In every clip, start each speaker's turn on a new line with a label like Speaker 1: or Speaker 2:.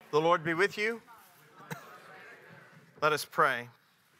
Speaker 1: The Lord be with you. Let us pray.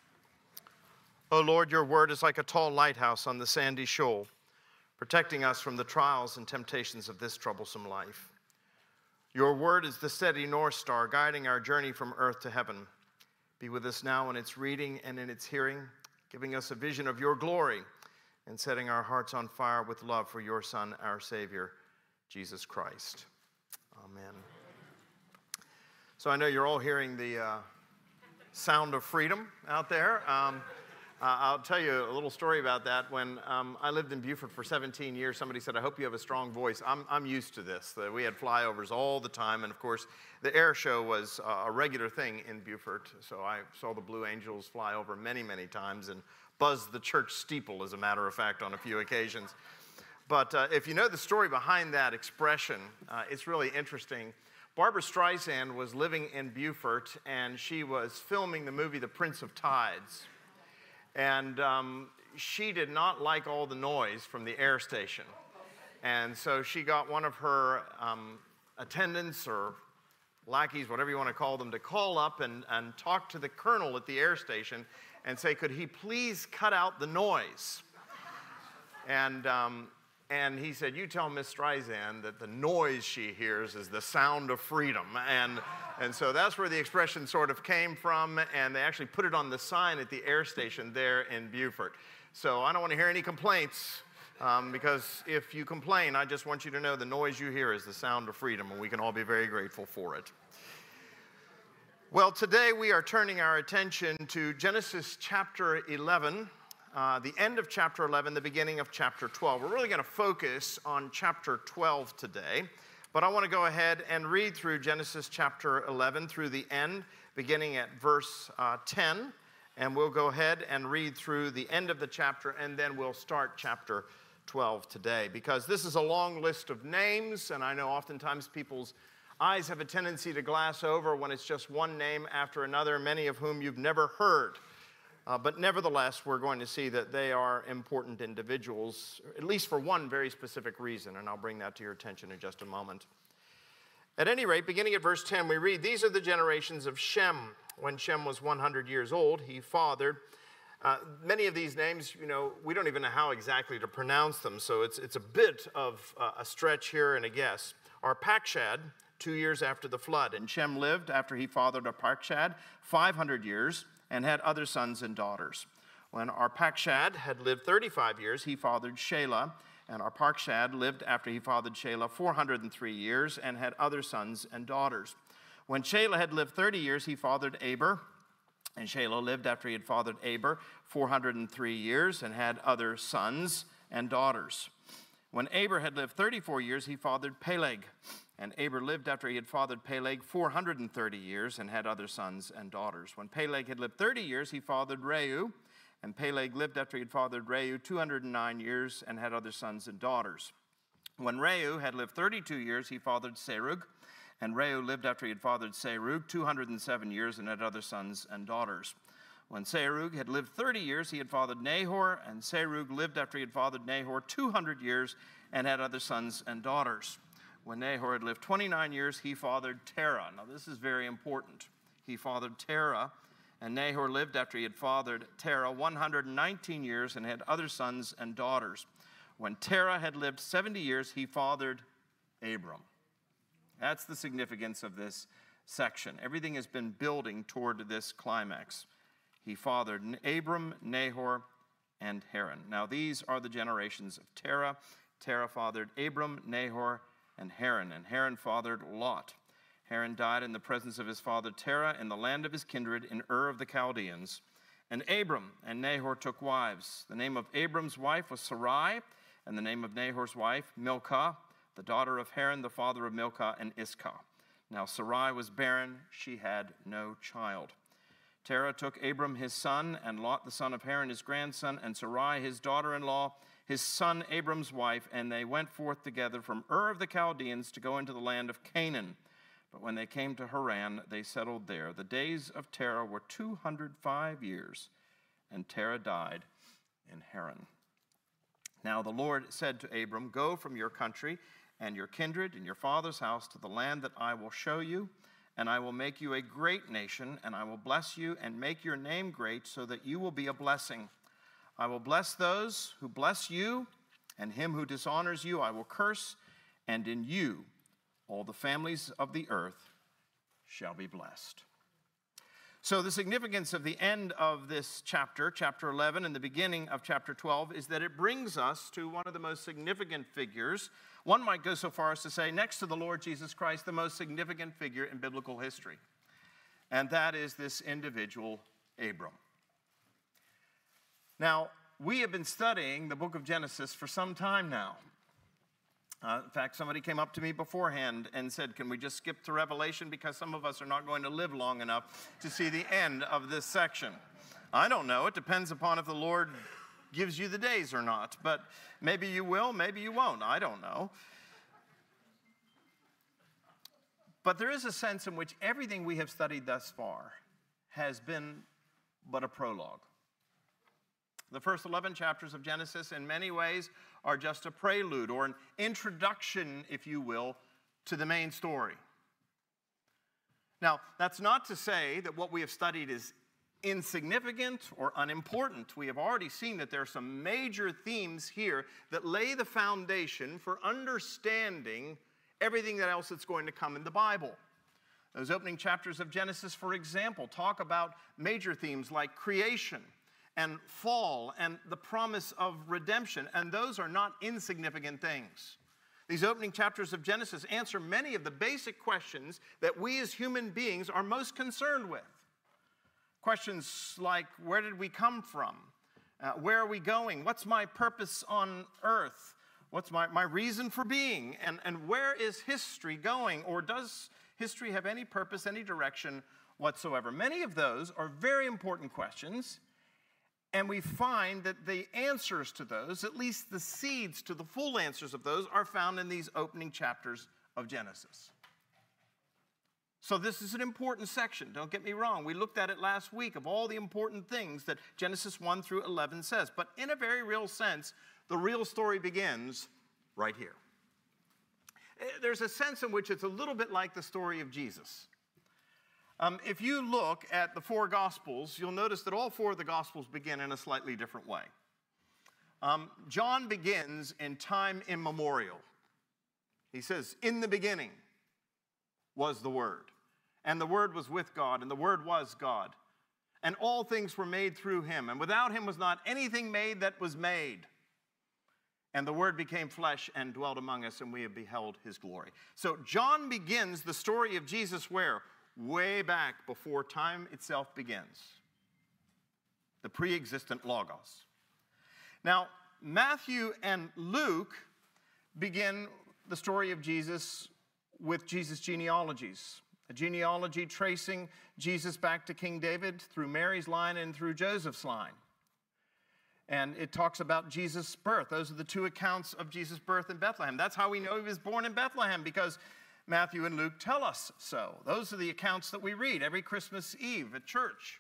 Speaker 1: O Lord, your word is like a tall lighthouse on the sandy shoal, protecting us from the trials and temptations of this troublesome life. Your word is the steady North Star, guiding our journey from earth to heaven. Be with us now in its reading and in its hearing, giving us a vision of your glory and setting our hearts on fire with love for your Son, our Savior, Jesus Christ. Amen. So I know you're all hearing the sound of freedom out there. I'll tell you a little story about that. When I lived in Beaufort for 17 years, somebody said, I hope you have a strong voice. I'm used to this. We had flyovers all the time, and of course, the air show was a regular thing in Beaufort, so I saw the Blue Angels fly over many, many times and buzzed the church steeple, as a matter of fact, on a few occasions. But if you know the story behind that expression, it's really interesting. Barbra Streisand was living in Beaufort, and she was filming the movie The Prince of Tides. And she did not like all the noise from the air station. And so she got one of her attendants or lackeys, whatever you want to call them, to call up and talk to the colonel at the air station and say, could he please cut out the noise? And he said, you tell Miss Streisand that the noise she hears is the sound of freedom. And so that's where the expression sort of came from, and they actually put it on the sign at the air station there in Beaufort. So I don't want to hear any complaints, because if you complain, I just want you to know the noise you hear is the sound of freedom, and we can all be very grateful for it. Well, today we are turning our attention to Genesis chapter 11, the end of chapter 11, the beginning of chapter 12. We're really going to focus on chapter 12 today, but I want to go ahead and read through Genesis chapter 11 through the end, beginning at verse 10, and we'll go ahead and read through the end of the chapter, and then we'll start chapter 12 today, because this is a long list of names, and I know oftentimes people's eyes have a tendency to glass over when it's just one name after another, many of whom you've never heard. But nevertheless, we're going to see that they are important individuals, at least for one very specific reason, and I'll bring that to your attention in just a moment. At any rate, beginning at verse 10, we read, these are the generations of Shem. When Shem was 100 years old, he fathered. Many of these names, we don't even know how exactly to pronounce them, so it's a bit of a stretch here and a guess. Arpachshad, 2 years after the flood, and Shem lived after he fathered Arpachshad 500 years, and had other sons and daughters. When Arpachshad had lived 35 years, he fathered Shelah, and Arpachshad lived after he fathered Shelah 403 years, and had other sons and daughters. When Shelah had lived 30 years, he fathered Eber, and Shelah lived after he had fathered Eber 403 years, and had other sons and daughters. When Eber had lived 34 years, he fathered Peleg, and Eber lived after he had fathered Peleg 430 years and had other sons and daughters. When Peleg had lived 30 years, he fathered Reu, and Peleg lived after he had fathered Reu 209 years and had other sons and daughters. When Reu had lived 32 years, he fathered Serug, and Reu lived after he had fathered Serug 207 years and had other sons and daughters. When Serug had lived 30 years, he had fathered Nahor, and Serug lived after he had fathered Nahor 200 years and had other sons and daughters. When Nahor had lived 29 years, he fathered Terah. Now, this is very important. He fathered Terah, and Nahor lived after he had fathered Terah 119 years and had other sons and daughters. When Terah had lived 70 years, he fathered Abram. That's the significance of this section. Everything has been building toward this climax. He fathered Abram, Nahor, and Haran. Now, these are the generations of Terah. Terah fathered Abram, Nahor, and Haran fathered Lot. Haran died in the presence of his father Terah in the land of his kindred in Ur of the Chaldeans. And Abram and Nahor took wives. The name of Abram's wife was Sarai, and the name of Nahor's wife, Milcah, the daughter of Haran, the father of Milcah and Iscah. Now Sarai was barren, she had no child. Terah took Abram his son, and Lot the son of Haran his grandson, and Sarai his daughter-in-law, his son Abram's wife, and they went forth together from Ur of the Chaldeans to go into the land of Canaan. But when they came to Haran, they settled there. The days of Terah were 205 years, and Terah died in Haran. Now the Lord said to Abram, go from your country and your kindred and your father's house to the land that I will show you,
Speaker 2: and I will make you a great nation, and I will bless you and make your name great so that you will be a blessing. I will bless those who bless you, and him who dishonors you I will curse, and in you all the families of the earth shall be blessed. So the significance of the end of this chapter, chapter 11, and the beginning of chapter 12, is that it brings us to one of the most significant figures. One might go so far as to say, next to the Lord Jesus Christ, the most significant figure in biblical history. And that is this individual, Abram. Now, we have been studying the book of Genesis for some time now. In fact, somebody came up to me beforehand and said, can we just skip to Revelation because some of us are not going to live long enough to see the end of this section? I don't know. It depends upon if the Lord gives you the days or not. But maybe you will, maybe you won't. I don't know. But there is a sense in which everything we have studied thus far has been but a prologue. The first 11 chapters of Genesis, in many ways, are just a prelude or an introduction, if you will, to the main story. Now, that's not to say that what we have studied is insignificant or unimportant. We have already seen that there are some major themes here that lay the foundation for understanding everything else that's going to come in the Bible. Those opening chapters of Genesis, for example, talk about major themes like creation and fall, and the promise of redemption, and those are not insignificant things. These opening chapters of Genesis answer many of the basic questions that we as human beings are most concerned with. Questions like, where did we come from? Where are we going? What's my purpose on earth? What's my reason for being? And where is history going? Or does history have any purpose, any direction whatsoever? Many of those are very important questions. And we find that the answers to those, at least the seeds to the full answers of those, are found in these opening chapters of Genesis. So this is an important section, don't get me wrong. We looked at it last week of all the important things that Genesis 1 through 11 says. But in a very real sense, the real story begins right here. There's a sense in which it's a little bit like the story of Jesus. If you look at the four Gospels, you'll notice that all four of the Gospels begin in a slightly different way. John begins in time immemorial. He says, in the beginning was the Word, and the Word was with God, and the Word was God. And all things were made through him, and without him was not anything made that was made. And the Word became flesh and dwelt among us, and we have beheld his glory. So John begins the story of Jesus where? Way back before time itself begins. The pre-existent Logos. Now, Matthew and Luke begin the story of Jesus with Jesus' genealogies. A genealogy tracing Jesus back to King David through Mary's line and through Joseph's line. And it talks about Jesus' birth. Those are the two accounts of Jesus' birth in Bethlehem. That's how we know he was born in Bethlehem, because Matthew and Luke tell us so. Those are the accounts that we read every Christmas Eve at church.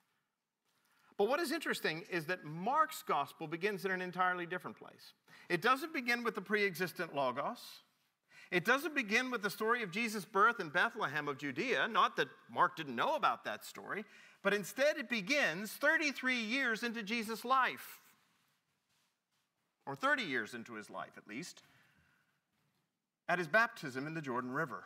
Speaker 2: But what is interesting is that Mark's gospel begins in an entirely different place. It doesn't begin with the pre-existent Logos. It doesn't begin with the story of Jesus' birth in Bethlehem of Judea. Not that Mark didn't know about that story, but instead it begins 33 years into Jesus' life, or 30 years into his life at least, at his baptism in the Jordan River.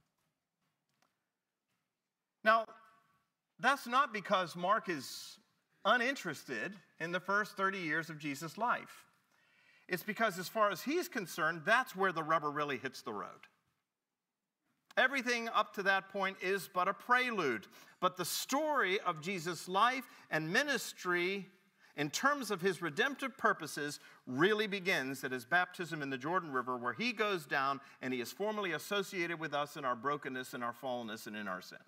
Speaker 2: Now, that's not because Mark is uninterested in the first 30 years of Jesus' life. It's because as far as he's concerned, that's where the rubber really hits the road. Everything up to that point is but a prelude. But the story of Jesus' life and ministry in terms of his redemptive purposes really begins at his baptism in the Jordan River, where he goes down and he is formally associated with us in our brokenness, in our fallenness, and in our sin.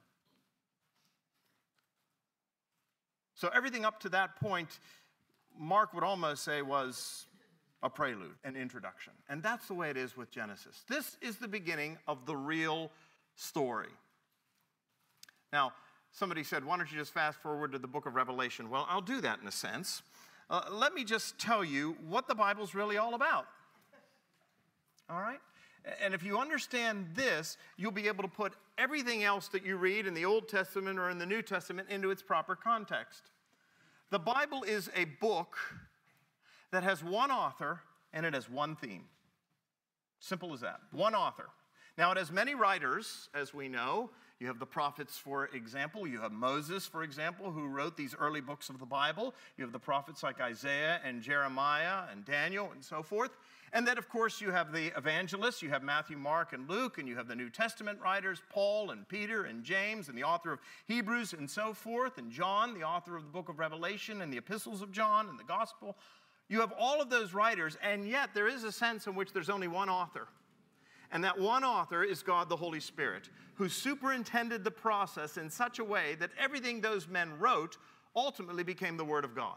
Speaker 2: So everything up to that point, Mark would almost say was a prelude, an introduction. And that's the way it is with Genesis. This is the beginning of the real story. Now, somebody said, why don't you just fast forward to the book of Revelation? Well, I'll do that in a sense. Let me just tell you what the Bible's really all about. All right? And if you understand this, you'll be able to put everything else that you read in the Old Testament or in the New Testament into its proper context. The Bible is a book that has one author and it has one theme. Simple as that. One author. Now, it has many writers, as we know. You have the prophets, for example. You have Moses, for example, who wrote these early books of the Bible. You have the prophets like Isaiah and Jeremiah and Daniel and so forth. And then, of course, you have the evangelists. You have Matthew, Mark, and Luke. And you have the New Testament writers, Paul and Peter and James and the author of Hebrews and so forth. And John, the author of the book of Revelation and the epistles of John and the gospel. You have all of those writers, and yet there is a sense in which there's only one author. And that one author is God the Holy Spirit, who superintended the process in such a way that everything those men wrote ultimately became the Word of God.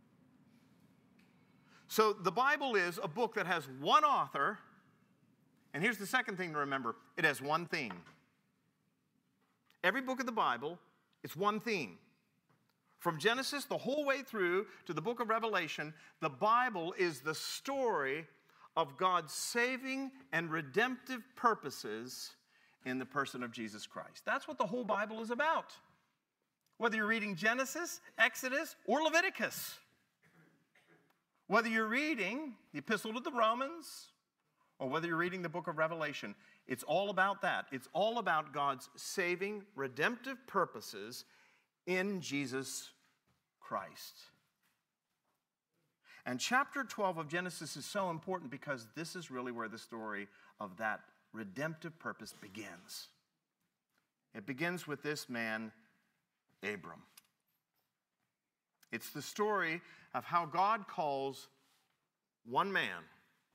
Speaker 2: So the Bible is a book that has one author, and here's the second thing to remember, it has one theme. Every book of the Bible, it's one theme. From Genesis the whole way through to the book of Revelation, the Bible is the story of God's saving and redemptive purposes in the person of Jesus Christ. That's what the whole Bible is about. Whether you're reading Genesis, Exodus, or Leviticus. Whether you're reading the Epistle to the Romans, or whether you're reading the book of Revelation, it's all about that. It's all about God's saving, redemptive purposes in Jesus Christ. And chapter 12 of Genesis is so important because this is really where the story of that redemptive purpose begins. It begins with this man, Abram. It's the story of how God calls one man.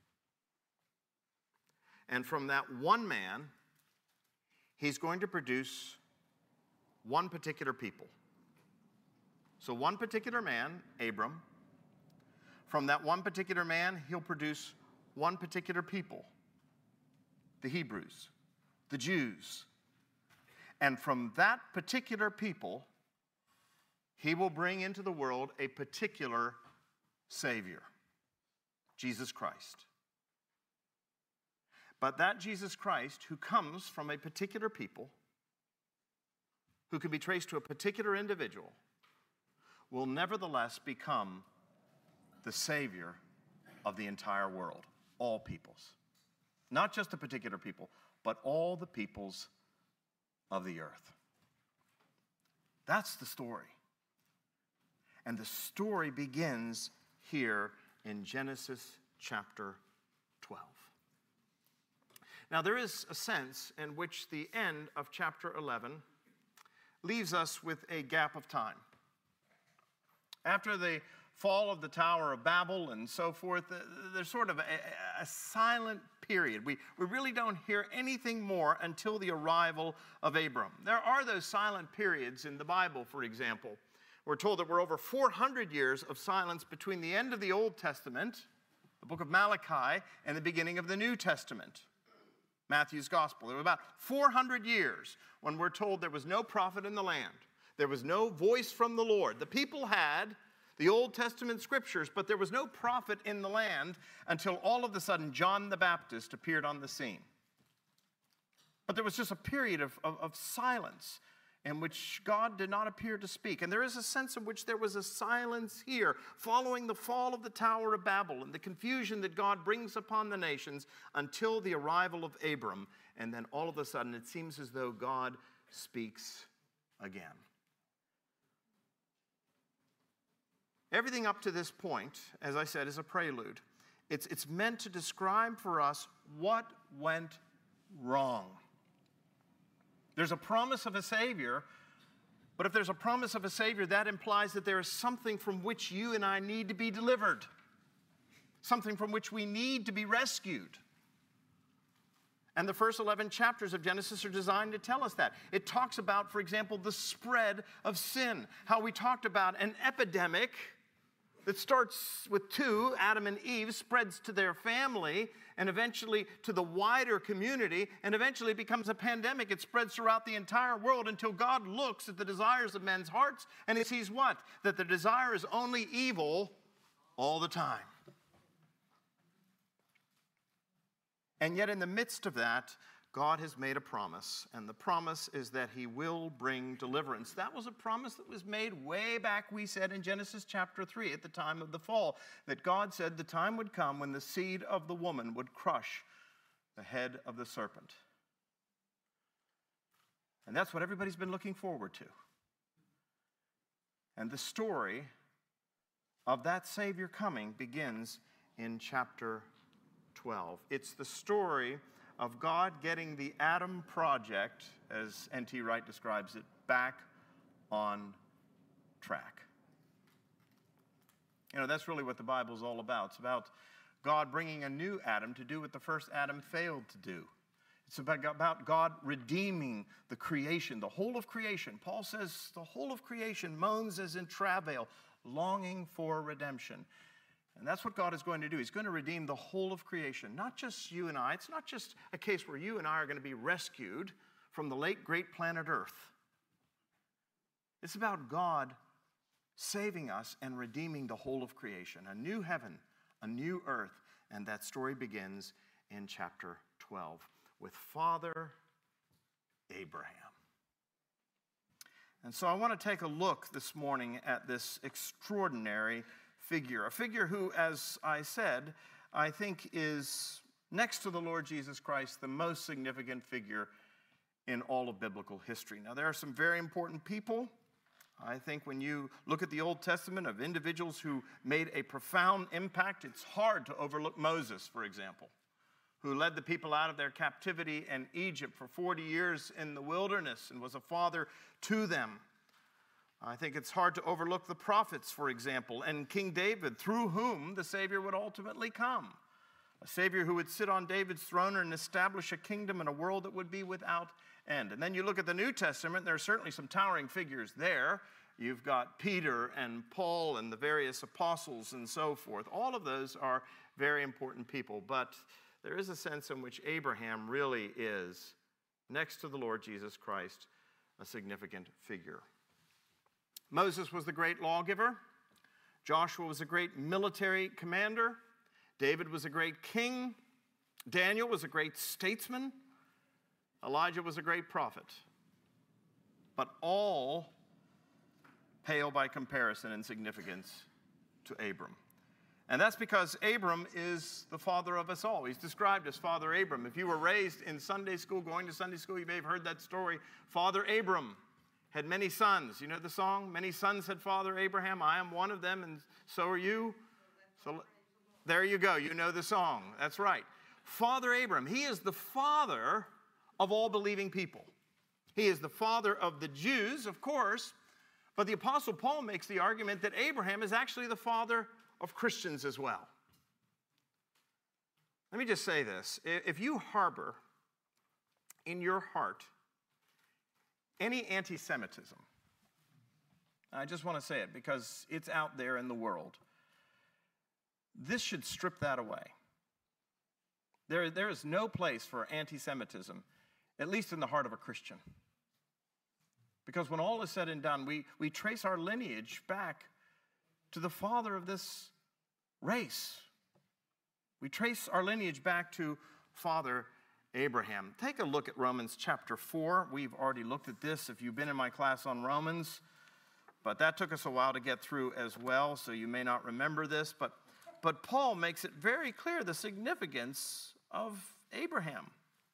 Speaker 2: And from that one man, he's going to produce one particular people. So one particular man, Abram. From that one particular man, he'll produce one particular people, the Hebrews, the Jews. And from that particular people, he will bring into the world a particular Savior, Jesus Christ. But that Jesus Christ, who comes from a particular people, who can be traced to a particular individual, will nevertheless become the Savior of the entire world, all peoples. Not just a particular people, but all the peoples of the earth. That's the story. And the story begins here in Genesis chapter 12. Now, there is a sense in which the end of chapter 11 leaves us with a gap of time. After the fall of the Tower of Babel and so forth, there's sort of a silent period. We really don't hear anything more until the arrival of Abram. There are those silent periods in the Bible, for example. We're told that we're over 400 years of silence between the end of the Old Testament, the book of Malachi, and the beginning of the New Testament, Matthew's Gospel. There were about 400 years when we're told there was no prophet in the land. There was no voice from the Lord. The people had the Old Testament scriptures, but there was no prophet in the land until all of a sudden John the Baptist appeared on the scene. But there was just a period of silence in which God did not appear to speak. And there is a sense in which there was a silence here following the fall of the Tower of Babel and the confusion that God brings upon the nations until the arrival of Abram. And then all of a sudden it seems as though God speaks again. Everything up to this point, as I said, is a prelude. It's meant to describe for us what went wrong. There's a promise of a Savior, but if there's a promise of a Savior, that implies that there is something from which you and I need to be delivered, something from which we need to be rescued. And the first 11 chapters of Genesis are designed to tell us that. It talks about, for example, the spread of sin, how we talked about an epidemic that starts with two, Adam and Eve, spreads to their family, and eventually to the wider community, and eventually becomes a pandemic. It spreads throughout the entire world until God looks at the desires of men's hearts, and he sees what? That the desire is only evil all the time. And yet in the midst of that, God has made a promise, and the promise is that he will bring deliverance. That was a promise that was made way back, we said in Genesis chapter 3, at the time of the fall, that God said the time would come when the seed of the woman would crush the head of the serpent. And that's what everybody's been looking forward to. And the story of that Savior coming begins in chapter 12. It's the story of God getting the Adam project, as N.T. Wright describes it, back on track. You know, that's really what the Bible's all about. It's about God bringing a new Adam to do what the first Adam failed to do. It's about God redeeming the creation, the whole of creation. Paul says the whole of creation moans as in travail, longing for redemption. And that's what God is going to do. He's going to redeem the whole of creation, not just you and I. It's not just a case where you and I are going to be rescued from the late great planet Earth. It's about God saving us and redeeming the whole of creation, a new heaven, a new earth. And that story begins in chapter 12 with Father Abraham. And so I want to take a look this morning at this extraordinary figure, a figure who, as I said, I think is, next to the Lord Jesus Christ, the most significant figure in all of biblical history. Now, there are some very important people. I think when you look at the Old Testament of individuals who made a profound impact, it's hard to overlook Moses, for example, who led the people out of their captivity in Egypt for 40 years in the wilderness and was a father to them. I think it's hard to overlook the prophets, for example, and King David, through whom the Savior would ultimately come. A Savior who would sit on David's throne and establish a kingdom in a world that would be without end. And then you look at the New Testament, there are certainly some towering figures there. You've got Peter and Paul and the various apostles and so forth. All of those are very important people, but there is a sense in which Abraham really is, next to the Lord Jesus Christ, a significant figure. Moses was the great lawgiver. Joshua was a great military commander. David was a great king. Daniel was a great statesman. Elijah was a great prophet. But all pale by comparison in significance to Abram. And that's because Abram is the father of us all. He's described as Father Abram. If you were raised in Sunday school, going to Sunday school, you may have heard that story. Father Abram had many sons. You know the song? Many sons had Father Abraham. I am one of them, and so are you. So there you go. You know the song. That's right. Father Abram, he is the father of all believing people. He is the father of the Jews, of course, but the Apostle Paul makes the argument that Abraham is actually the father of Christians as well. Let me just say this. If you harbor in your heart any anti-Semitism, I just want to say it because it's out there in the world, this should strip that away. There is no place for anti-Semitism, at least in the heart of a Christian. Because when all is said and done, we trace our lineage back to the father of this race. We trace our lineage back to Father Abraham. Take a look at Romans chapter 4. We've already looked at this if you've been in my class on Romans, but that took us a while to get through as well, so you may not remember this, but Paul makes it very clear the significance of Abraham.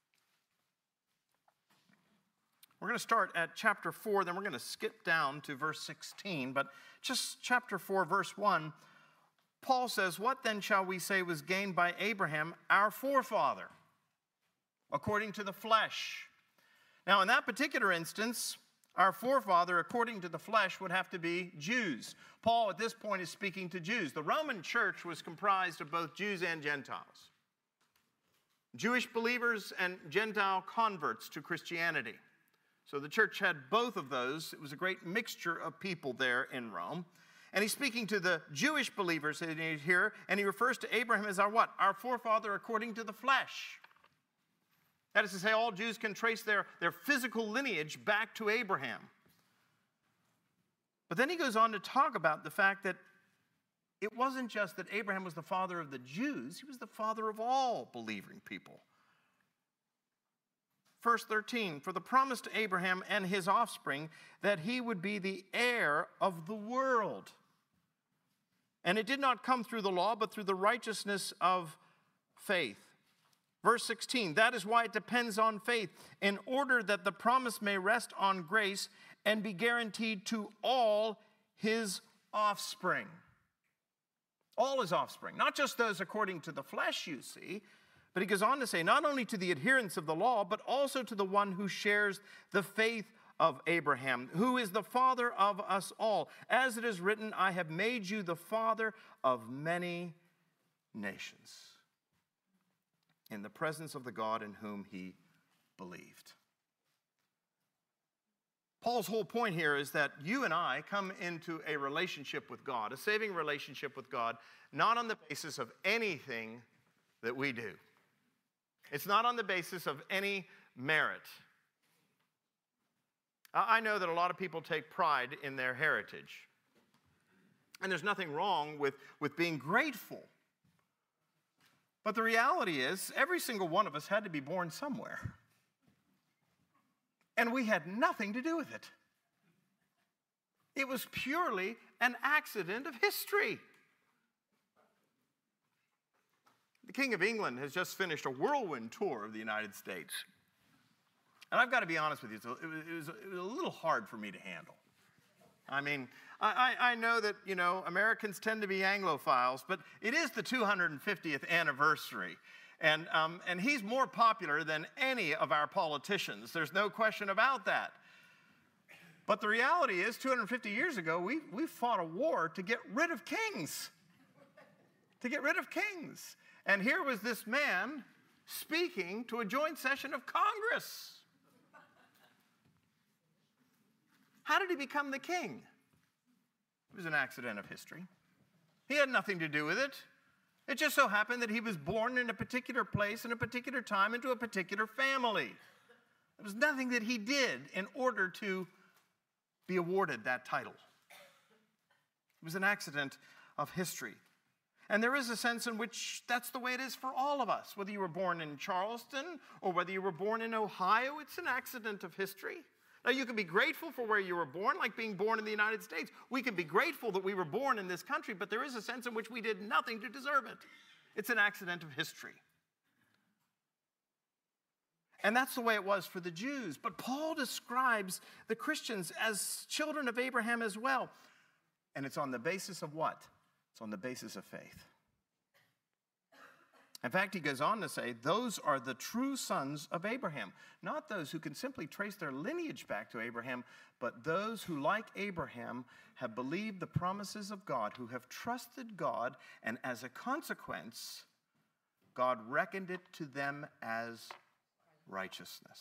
Speaker 2: We're going to start at chapter 4, then we're going to skip down to verse 16. But just chapter 4, verse 1, Paul says, "What then shall we say was gained by Abraham, our forefather, according to the flesh?" Now, in that particular instance, our forefather, according to the flesh, would have to be Jews. Paul, at this point, is speaking to Jews. The Roman church was comprised of both Jews and Gentiles, Jewish believers and Gentile converts to Christianity. So the church had both of those. It was a great mixture of people there in Rome. And he's speaking to the Jewish believers here, and he refers to Abraham as our what? Our forefather according to the flesh. That is to say, all Jews can trace their physical lineage back to Abraham. But then he goes on to talk about the fact that it wasn't just that Abraham was the father of the Jews, he was the father of all believing people, verse 13, for the promise to Abraham and his offspring that he would be the heir of the world. And it did not come through the law, but through the righteousness of faith. Verse 16, that is why it depends on faith, in order that the promise may rest on grace and be guaranteed to all his offspring. All his offspring, not just those according to the flesh, you see, but he goes on to say, not only to the adherents of the law, but also to the one who shares the faith of Abraham, who is the father of us all. As it is written, I have made you the father of many nations, in the presence of the God in whom he believed. Paul's whole point here is that you and I come into a relationship with God, a saving relationship with God, not on the basis of anything that we do. It's not on the basis of any merit. I know that a lot of people take pride in their heritage. And there's nothing wrong with being grateful. But the reality is, every single one of us had to be born somewhere. And we had nothing to do with it. It was purely an accident of history. The King of England has just finished a whirlwind tour of the United States. And I've got to be honest with you, it was a little hard for me to handle. I mean, I know that, Americans tend to be Anglophiles, but it is the 250th anniversary. And he's more popular than any of our politicians. There's no question about that. But the reality is, 250 years ago, we fought a war to get rid of kings. To get rid of kings. And here was this man speaking to a joint session of Congress. How did he become the king? It was an accident of history. He had nothing to do with it. It just so happened that he was born in a particular place, in a particular time, into a particular family. There was nothing that he did in order to be awarded that title. It was an accident of history. And there is a sense in which that's the way it is for all of us. Whether you were born in Charleston or whether you were born in Ohio, it's an accident of history. Now, you can be grateful for where you were born, like being born in the United States. We can be grateful that we were born in this country, but there is a sense in which we did nothing to deserve it. It's an accident of history. And that's the way it was for the Jews. But Paul describes the Christians as children of Abraham as well. And it's on the basis of what? It's on the basis of faith. In fact, he goes on to say, those are the true sons of Abraham. Not those who can simply trace their lineage back to Abraham, but those who, like Abraham, have believed the promises of God, who have trusted God, and as a consequence, God reckoned it to them as righteousness.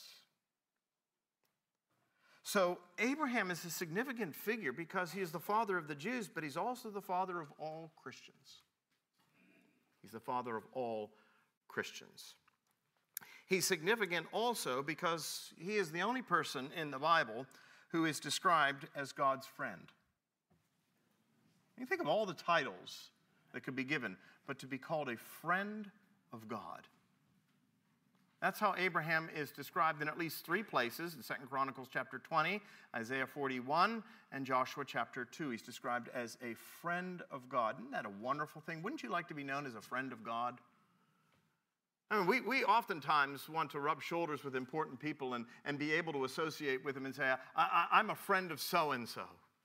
Speaker 2: So Abraham is a significant figure because he is the father of the Jews, but he's also the father of all Christians. He's the father of all Christians. He's significant also because he is the only person in the Bible who is described as God's friend. You think of all the titles that could be given, but to be called a friend of God. That's how Abraham is described in at least three places, in 2 Chronicles chapter 20, Isaiah 41, and Joshua chapter 2. He's described as a friend of God. Isn't that a wonderful thing? Wouldn't you like to be known as a friend of God? I mean, we oftentimes want to rub shoulders with important people and be able to associate with them and say, I'm a friend of so-and-so.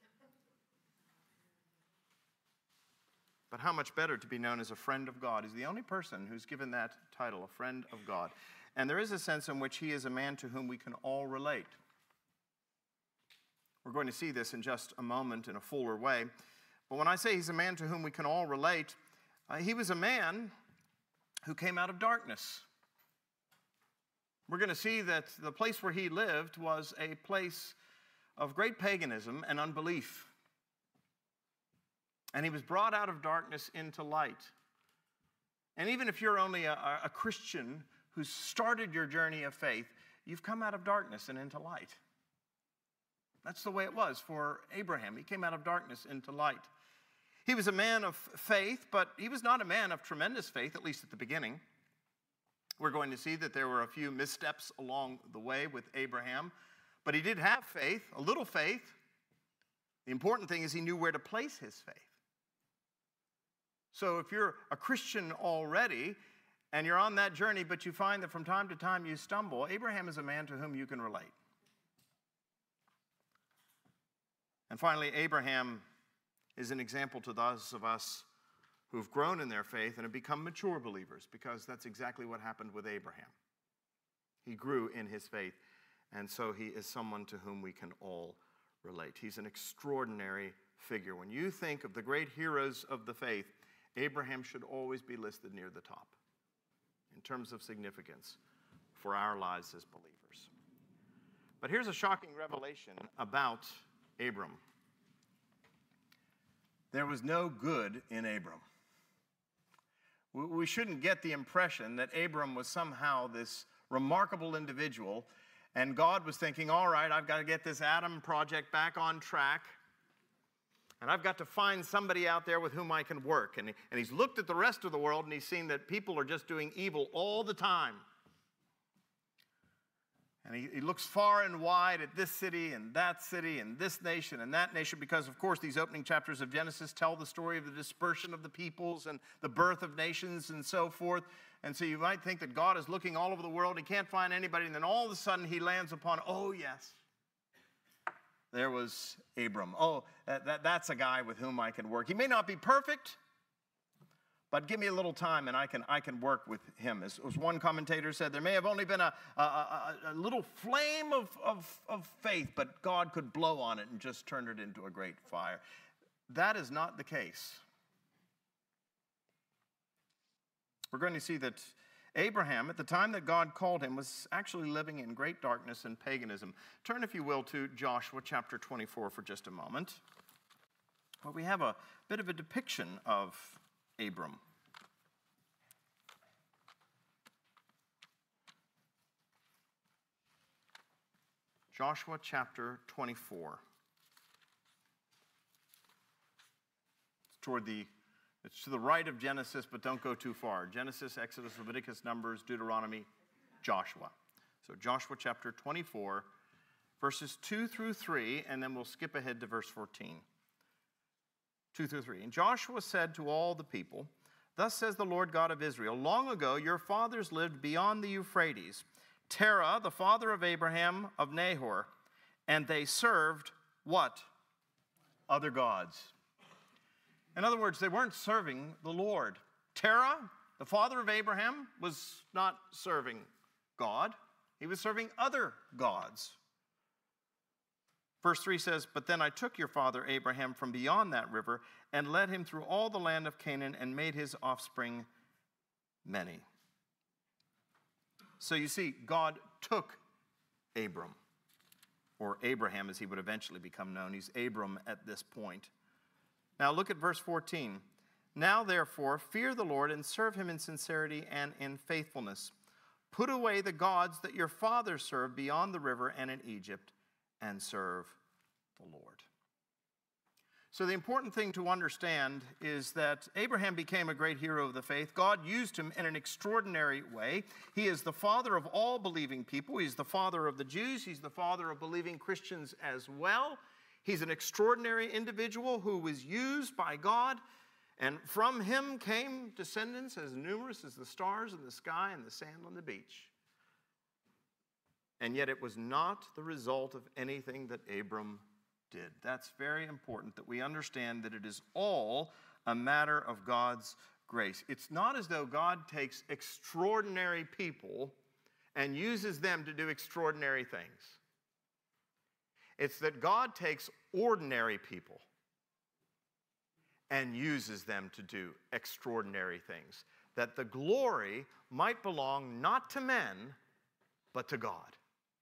Speaker 2: But how much better to be known as a friend of God? He's the only person who's given that title, a friend of God. And there is a sense in which he is a man to whom we can all relate. We're going to see this in just a moment in a fuller way. But when I say he's a man to whom we can all relate, he was a man who came out of darkness. We're going to see that the place where he lived was a place of great paganism and unbelief. And he was brought out of darkness into light. And even if you're only a Christian who started your journey of faith, you've come out of darkness and into light. That's the way it was for Abraham. He came out of darkness into light. He was a man of faith, but he was not a man of tremendous faith, at least at the beginning. We're going to see that there were a few missteps along the way with Abraham, but he did have faith, a little faith. The important thing is he knew where to place his faith. So if you're a Christian already and you're on that journey, but you find that from time to time you stumble, Abraham is a man to whom you can relate. And finally, Abraham is an example to those of us who've grown in their faith and have become mature believers, because that's exactly what happened with Abraham. He grew in his faith, and so he is someone to whom we can all relate. He's an extraordinary figure. When you think of the great heroes of the faith, Abraham should always be listed near the top in terms of significance for our lives as believers. But here's a shocking revelation about Abram. There was no good in Abram. We shouldn't get the impression that Abram was somehow this remarkable individual, and God was thinking, all right, I've got to get this Adam project back on track, and I've got to find somebody out there with whom I can work. And he's looked at the rest of the world, and he's seen that people are just doing evil all the time. And he looks far and wide at this city and this nation and that nation, because, of course, these opening chapters of Genesis tell the story of the dispersion of the peoples and the birth of nations and so forth. And so you might think that God is looking all over the world. He can't find anybody. And then all of a sudden he lands upon, oh, yes, there was Abram. Oh, that's a guy with whom I can work. He may not be perfect, but give me a little time and I can work with him. As one commentator said, there may have only been a little flame of faith, but God could blow on it and just turn it into a great fire. That is not the case. We're going to see that Abraham, at the time that God called him, was actually living in great darkness and paganism. Turn, if you will, to Joshua chapter 24 for just a moment, where we have a bit of a depiction of Abram. Joshua chapter 24. It's to the right of Genesis, but don't go too far. Genesis, Exodus, Leviticus, Numbers, Deuteronomy, Joshua. So Joshua chapter 24, verses 2 through 3, and then we'll skip ahead to verse 14. 2 through 3. And Joshua said to all the people, "Thus says the Lord God of Israel, long ago your fathers lived beyond the Euphrates, Terah, the father of Abraham, of Nahor, and they served" what? Other gods. In other words, they weren't serving the Lord. Terah, the father of Abraham, was not serving God. He was serving other gods. Verse 3 says, "But then I took your father Abraham from beyond that river and led him through all the land of Canaan and made his offspring many." So you see, God took Abram, or Abraham as he would eventually become known. He's Abram at this point. Now look at verse 14. "Now therefore fear the Lord and serve him in sincerity and in faithfulness. Put away the gods that your fathers served beyond the river and in Egypt, and serve the Lord." So the important thing to understand is that Abraham became a great hero of the faith. God used him in an extraordinary way. He is the father of all believing people. He's the father of the Jews. He's the father of believing Christians as well. He's an extraordinary individual who was used by God, and from him came descendants as numerous as the stars in the sky and the sand on the beach. And yet it was not the result of anything that Abram did. That's very important, that we understand that it is all a matter of God's grace. It's not as though God takes extraordinary people and uses them to do extraordinary things. It's that God takes ordinary people and uses them to do extraordinary things, that the glory might belong not to men, but to God.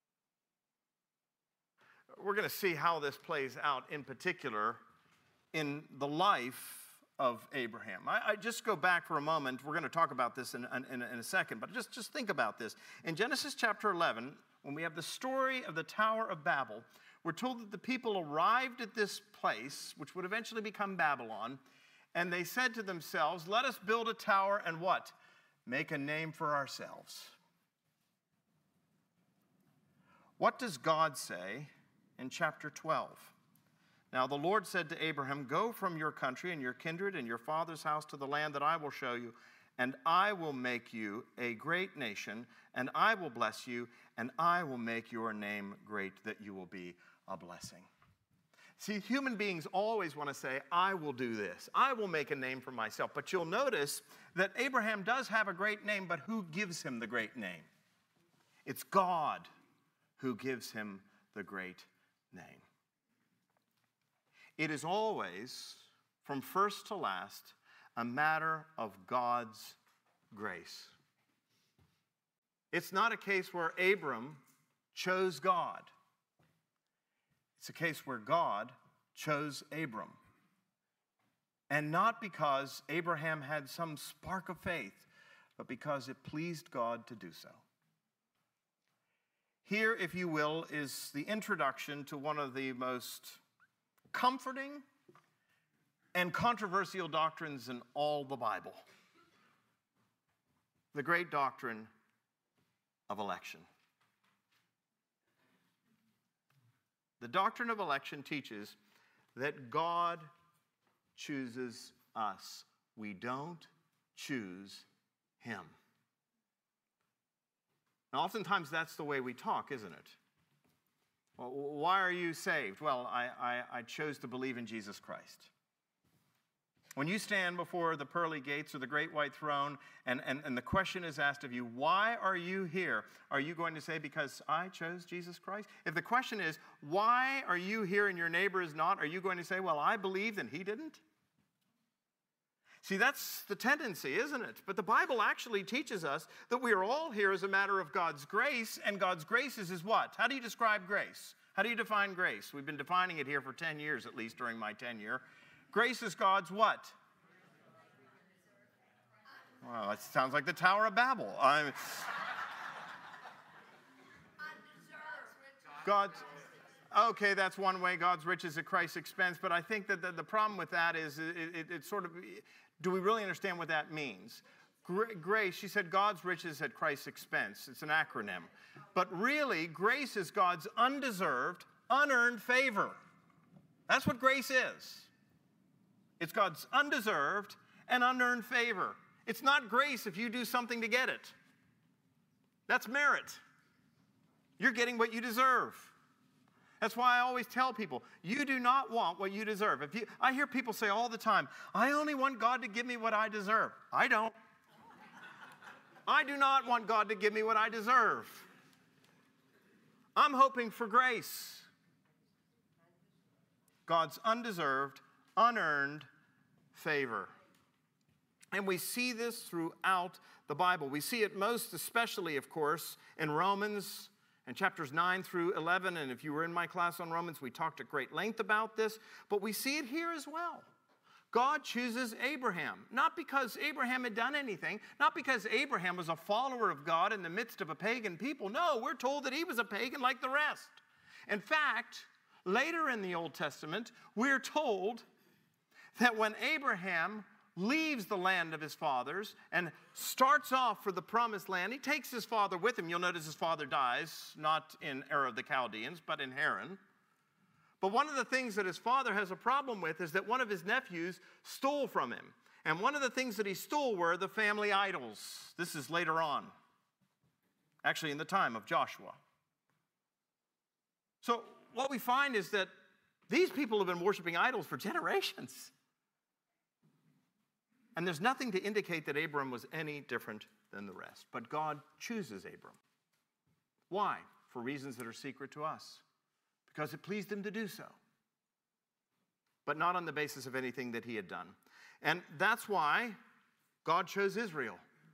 Speaker 2: We're going to see how this plays out in particular in the life of Abraham. I just go back for a moment. We're going to talk about this in a second, but just think about this. In Genesis chapter 11, when we have the story of the Tower of Babel, we're told that the people arrived at this place, which would eventually become Babylon, and they said to themselves, "Let us build a tower and what? make a name for ourselves. What does God say in chapter 12? Now the Lord said to Abraham, "Go from your country and your kindred and your father's house to the land that I will show you, and I will make you a great nation, and I will bless you, and I will make your name great, that you will be a blessing." See, human beings always want to say, "I will do this. I will make a name for myself." But you'll notice that Abraham does have a great name, but who gives him the great name? It's God who gives him the great name. It is always, from first to last, a matter of God's grace. It's not a case where Abram chose God. It's a case where God chose Abram. And not because Abraham had some spark of faith, but because it pleased God to do so. Here, if you will, is the introduction to one of the most comforting and controversial doctrines in all the Bible. The great doctrine of election. The doctrine of election teaches that God chooses us. We don't choose him. Now, oftentimes that's the way we talk, isn't it? Well, why are you saved? Well, I chose to believe in Jesus Christ. When you stand before the pearly gates or the great white throne and the question is asked of you, why are you here? Are you going to say, because I chose Jesus Christ? If the question is, why are you here and your neighbor is not, are you going to say, well, I believed and he didn't? See, that's the tendency, isn't it? But the Bible actually teaches us that we are all here as a matter of God's grace, and God's grace is what? How do you describe grace? How do you define grace? We've been defining it here for 10 years, at least during my tenure. Grace is God's what? Well, that sounds like the Tower of Babel. God's, okay, that's one way, God's riches at Christ's expense, but I think that the problem with that is it sort of, do we really understand what that means? Grace, she said God's riches at Christ's expense. It's an acronym. But really, grace is God's undeserved, unearned favor. That's what grace is. It's God's undeserved and unearned favor. It's not grace if you do something to get it. That's merit. You're getting what you deserve. That's why I always tell people, you do not want what you deserve. I hear people say all the time, I only want God to give me what I deserve. I don't. I do not want God to give me what I deserve. I'm hoping for grace. God's undeserved, unearned favor. And we see this throughout the Bible. We see it most especially, of course, in Romans and chapters 9 through 11, and if you were in my class on Romans, we talked at great length about this, but we see it here as well. God chooses Abraham, not because Abraham had done anything, not because Abraham was a follower of God in the midst of a pagan people. No, we're told that he was a pagan like the rest. In fact, later in the Old Testament, we're told that when Abraham leaves the land of his fathers and starts off for the promised land, he takes his father with him. You'll notice his father dies, not in Ur of the Chaldeans, but in Haran. But one of the things that his father has a problem with is that one of his nephews stole from him. And one of the things that he stole were the family idols. This is later on, actually in the time of Joshua. So what we find is that these people have been worshiping idols for generations. And there's nothing to indicate that Abram was any different than the rest. But God chooses Abram. Why? For reasons that are secret to us. Because it pleased him to do so. But not on the basis of anything that he had done. And that's why God chose Israel.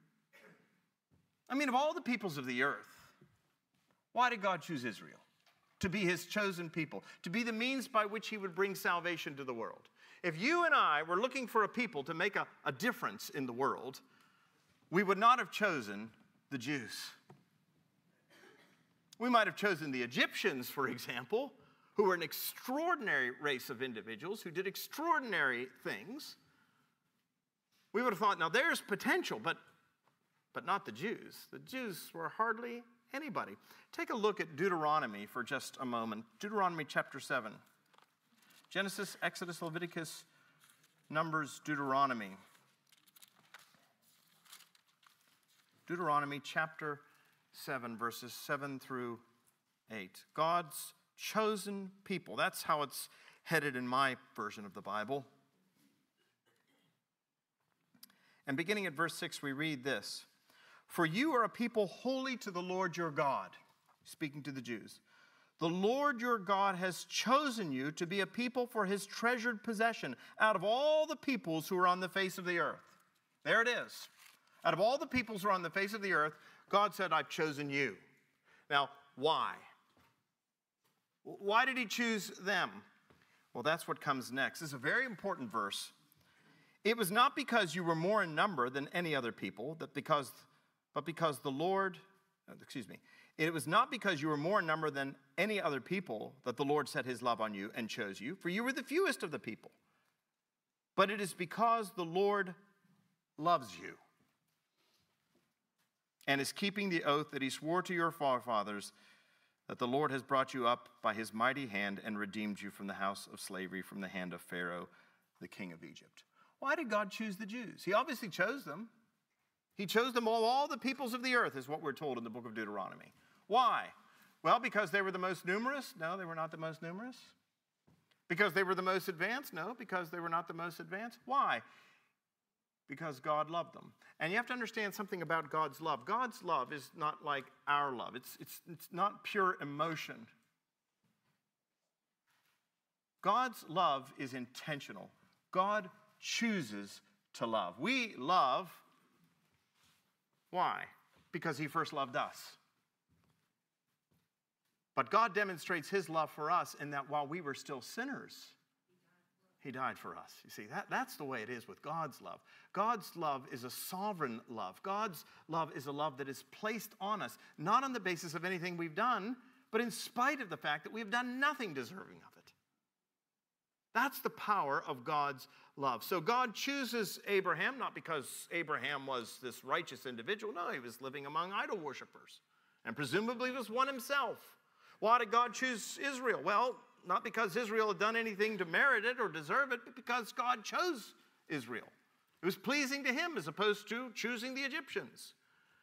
Speaker 2: I mean, of all the peoples of the earth, why did God choose Israel? To be his chosen people. To be the means by which he would bring salvation to the world. If you and I were looking for a people to make a difference in the world, we would not have chosen the Jews. We might have chosen the Egyptians, for example, who were an extraordinary race of individuals who did extraordinary things. We would have thought, now there's potential, but but not the Jews. The Jews were hardly anybody. Take a look at Deuteronomy for just a moment. Deuteronomy chapter 7. Genesis, Exodus, Leviticus, Numbers, Deuteronomy. Deuteronomy chapter 7, verses 7 through 8. God's chosen people. That's how it's headed in my version of the Bible. And beginning at verse 6, we read this. For you are a people holy to the Lord your God, speaking to the Jews. The Lord your God has chosen you to be a people for his treasured possession out of all the peoples who are on the face of the earth. There it is. Out of all the peoples who are on the face of the earth, God said, I've chosen you. Now, why? Why did he choose them? Well, that's what comes next. This is a very important verse. It was not because you were more in number than any other people, but because the Lord, it was not because you were more in number than any other people that the Lord set his love on you and chose you, for you were the fewest of the people. But it is because the Lord loves you and is keeping the oath that he swore to your forefathers, that the Lord has brought you up by his mighty hand and redeemed you from the house of slavery, from the hand of Pharaoh, the king of Egypt. Why did God choose the Jews? He obviously chose them. He chose them all the peoples of the earth, is what we're told in the book of Deuteronomy. Why? Well, because they were the most numerous? No, they were not the most numerous. Because they were the most advanced? No, because they were not the most advanced. Why? Because God loved them. And you have to understand something about God's love. God's love is not like our love. It's not pure emotion. God's love is intentional. God chooses to love. We love. Why? Because he first loved us. But God demonstrates his love for us in that while we were still sinners, he died for us. You see, that's the way it is with God's love. God's love is a sovereign love. God's love is a love that is placed on us, not on the basis of anything we've done, but in spite of the fact that we have done nothing deserving of it. That's the power of God's love. So God chooses Abraham, not because Abraham was this righteous individual. No, he was living among idol worshipers, and presumably was one himself. Why did God choose Israel? Well, not because Israel had done anything to merit it or deserve it, but because God chose Israel. It was pleasing to him as opposed to choosing the Egyptians.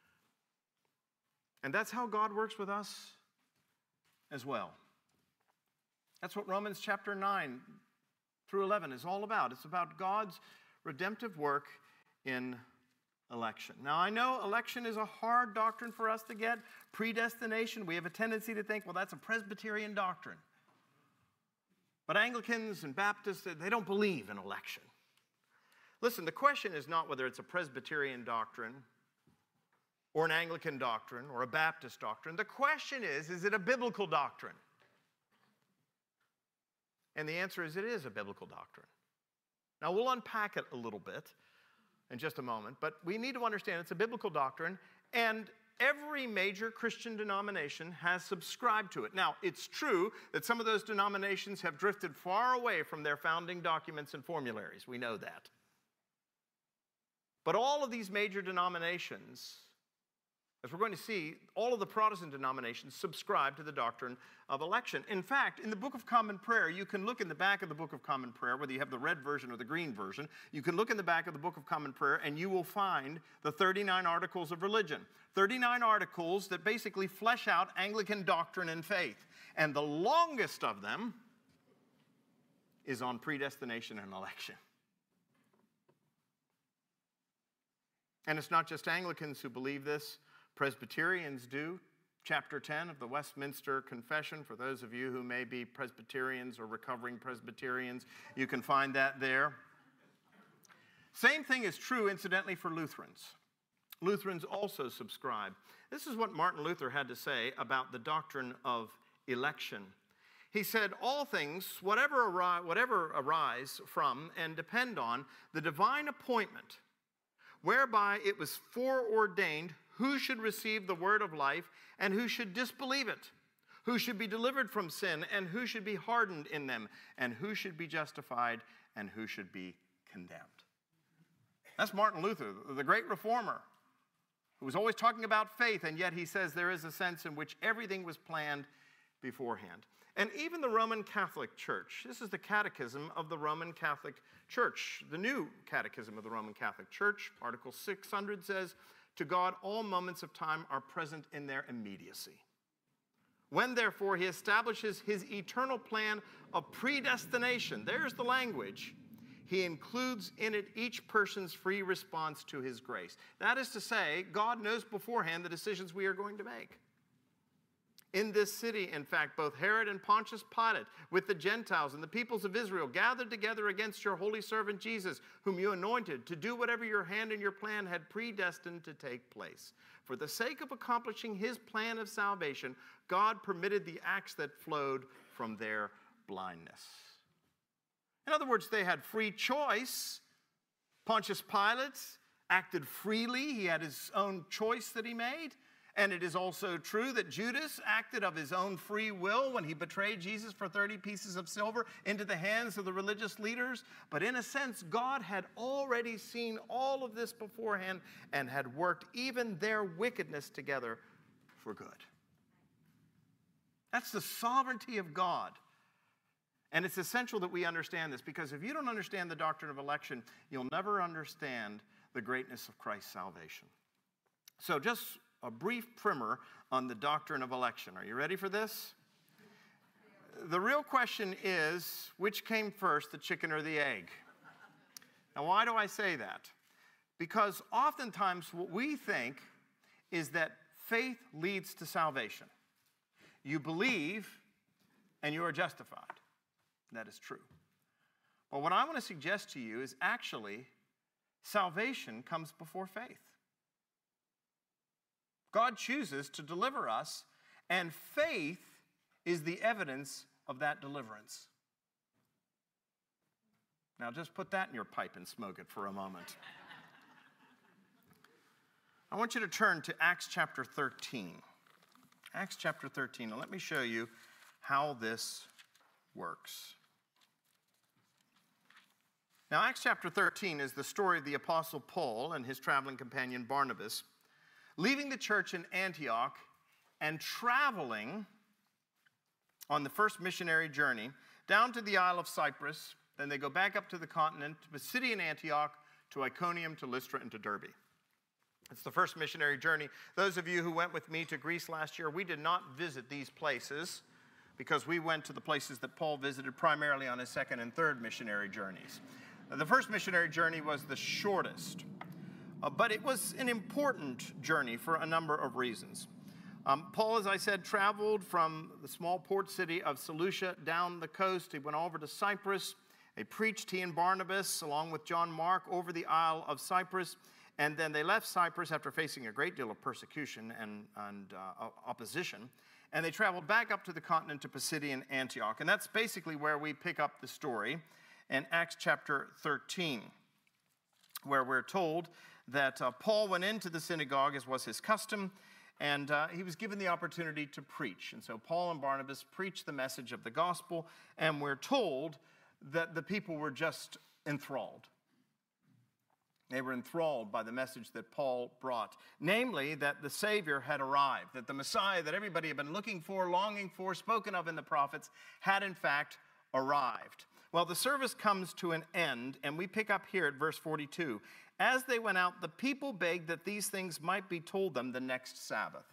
Speaker 2: And that's how God works with us as well. That's what Romans chapter 9 through 11 is all about. It's about God's redemptive work in election. Now, I know election is a hard doctrine for us to get. Predestination, we have a tendency to think, well, that's a Presbyterian doctrine. But Anglicans and Baptists, they don't believe in election. Listen, the question is not whether it's a Presbyterian doctrine or an Anglican doctrine or a Baptist doctrine. The question is it a biblical doctrine? And the answer is it is a biblical doctrine. Now, we'll unpack it a little bit in just a moment, but we need to understand it's a biblical doctrine, and every major Christian denomination has subscribed to it. Now, it's true that some of those denominations have drifted far away from their founding documents and formularies. We know that. But all of these major denominations, as we're going to see, all of the Protestant denominations subscribe to the doctrine of election. In fact, in the Book of Common Prayer, you can look in the back of the Book of Common Prayer, whether you have the red version or the green version, you can look in the back of the Book of Common Prayer and you will find the 39 Articles of Religion. 39 articles that basically flesh out Anglican doctrine and faith. And the longest of them is on predestination and election. And it's not just Anglicans who believe this. Presbyterians do. Chapter 10 of the Westminster Confession, for those of you who may be Presbyterians or recovering Presbyterians, you can find that there. Same thing is true, incidentally, for Lutherans. Lutherans also subscribe. This is what Martin Luther had to say about the doctrine of election. He said, all things, whatever arise from and depend on the divine appointment, whereby it was foreordained who should receive the word of life and who should disbelieve it, who should be delivered from sin and who should be hardened in them, and who should be justified and who should be condemned. That's Martin Luther, the great reformer, It was always talking about faith, and yet he says there is a sense in which everything was planned beforehand. And even the Roman Catholic Church, this is the Catechism of the Roman Catholic Church, the new Catechism of the Roman Catholic Church, Article 600 says, "To God all moments of time are present in their immediacy. When, therefore, he establishes his eternal plan of predestination," there's the language, "he includes in it each person's free response to his grace." That is to say, God knows beforehand the decisions we are going to make. In this city, in fact, both Herod and Pontius Pilate, with the Gentiles and the peoples of Israel, gathered together against your holy servant Jesus, whom you anointed, to do whatever your hand and your plan had predestined to take place. For the sake of accomplishing his plan of salvation, God permitted the acts that flowed from their blindness. In other words, they had free choice. Pontius Pilate acted freely. He had his own choice that he made. And it is also true that Judas acted of his own free will when he betrayed Jesus for 30 pieces of silver into the hands of the religious leaders. But in a sense, God had already seen all of this beforehand and had worked even their wickedness together for good. That's the sovereignty of God. And it's essential that we understand this, because if you don't understand the doctrine of election, you'll never understand the greatness of Christ's salvation. So just a brief primer on the doctrine of election. Are you ready for this? The real question is, which came first, the chicken or the egg? Now, why do I say that? Because oftentimes what we think is that faith leads to salvation. You believe and you are justified. That is true. But what I want to suggest to you is actually salvation comes before faith. God chooses to deliver us, and faith is the evidence of that deliverance. Now just put that in your pipe and smoke it for a moment. I want you to turn to Acts chapter 13. Acts chapter 13, and let me show you how this works. Now, Acts chapter 13 is the story of the Apostle Paul and his traveling companion Barnabas leaving the church in Antioch and traveling on the first missionary journey down to the Isle of Cyprus. Then they go back up to the continent, to Pisidian Antioch, to Iconium, to Lystra, and to Derbe. It's the first missionary journey. Those of you who went with me to Greece last year, we did not visit these places because we went to the places that Paul visited primarily on his second and third missionary journeys. The first missionary journey was the shortest, but it was an important journey for a number of reasons. Paul, as I said, traveled from the small port city of Seleucia down the coast. He went over to Cyprus. They preached, he and Barnabas, along with John Mark, over the Isle of Cyprus. And then they left Cyprus after facing a great deal of persecution and opposition. And they traveled back up to the continent to Pisidian Antioch. And that's basically where we pick up the story in Acts chapter 13, where we're told that Paul went into the synagogue, as was his custom, and he was given the opportunity to preach. And so Paul and Barnabas preached the message of the gospel, and we're told that the people were just enthralled. They were enthralled by the message that Paul brought, namely that the Savior had arrived, that the Messiah that everybody had been looking for, longing for, spoken of in the prophets, had in fact arrived. Well, the service comes to an end, and we pick up here at verse 42. As they went out, the people begged that these things might be told them the next Sabbath.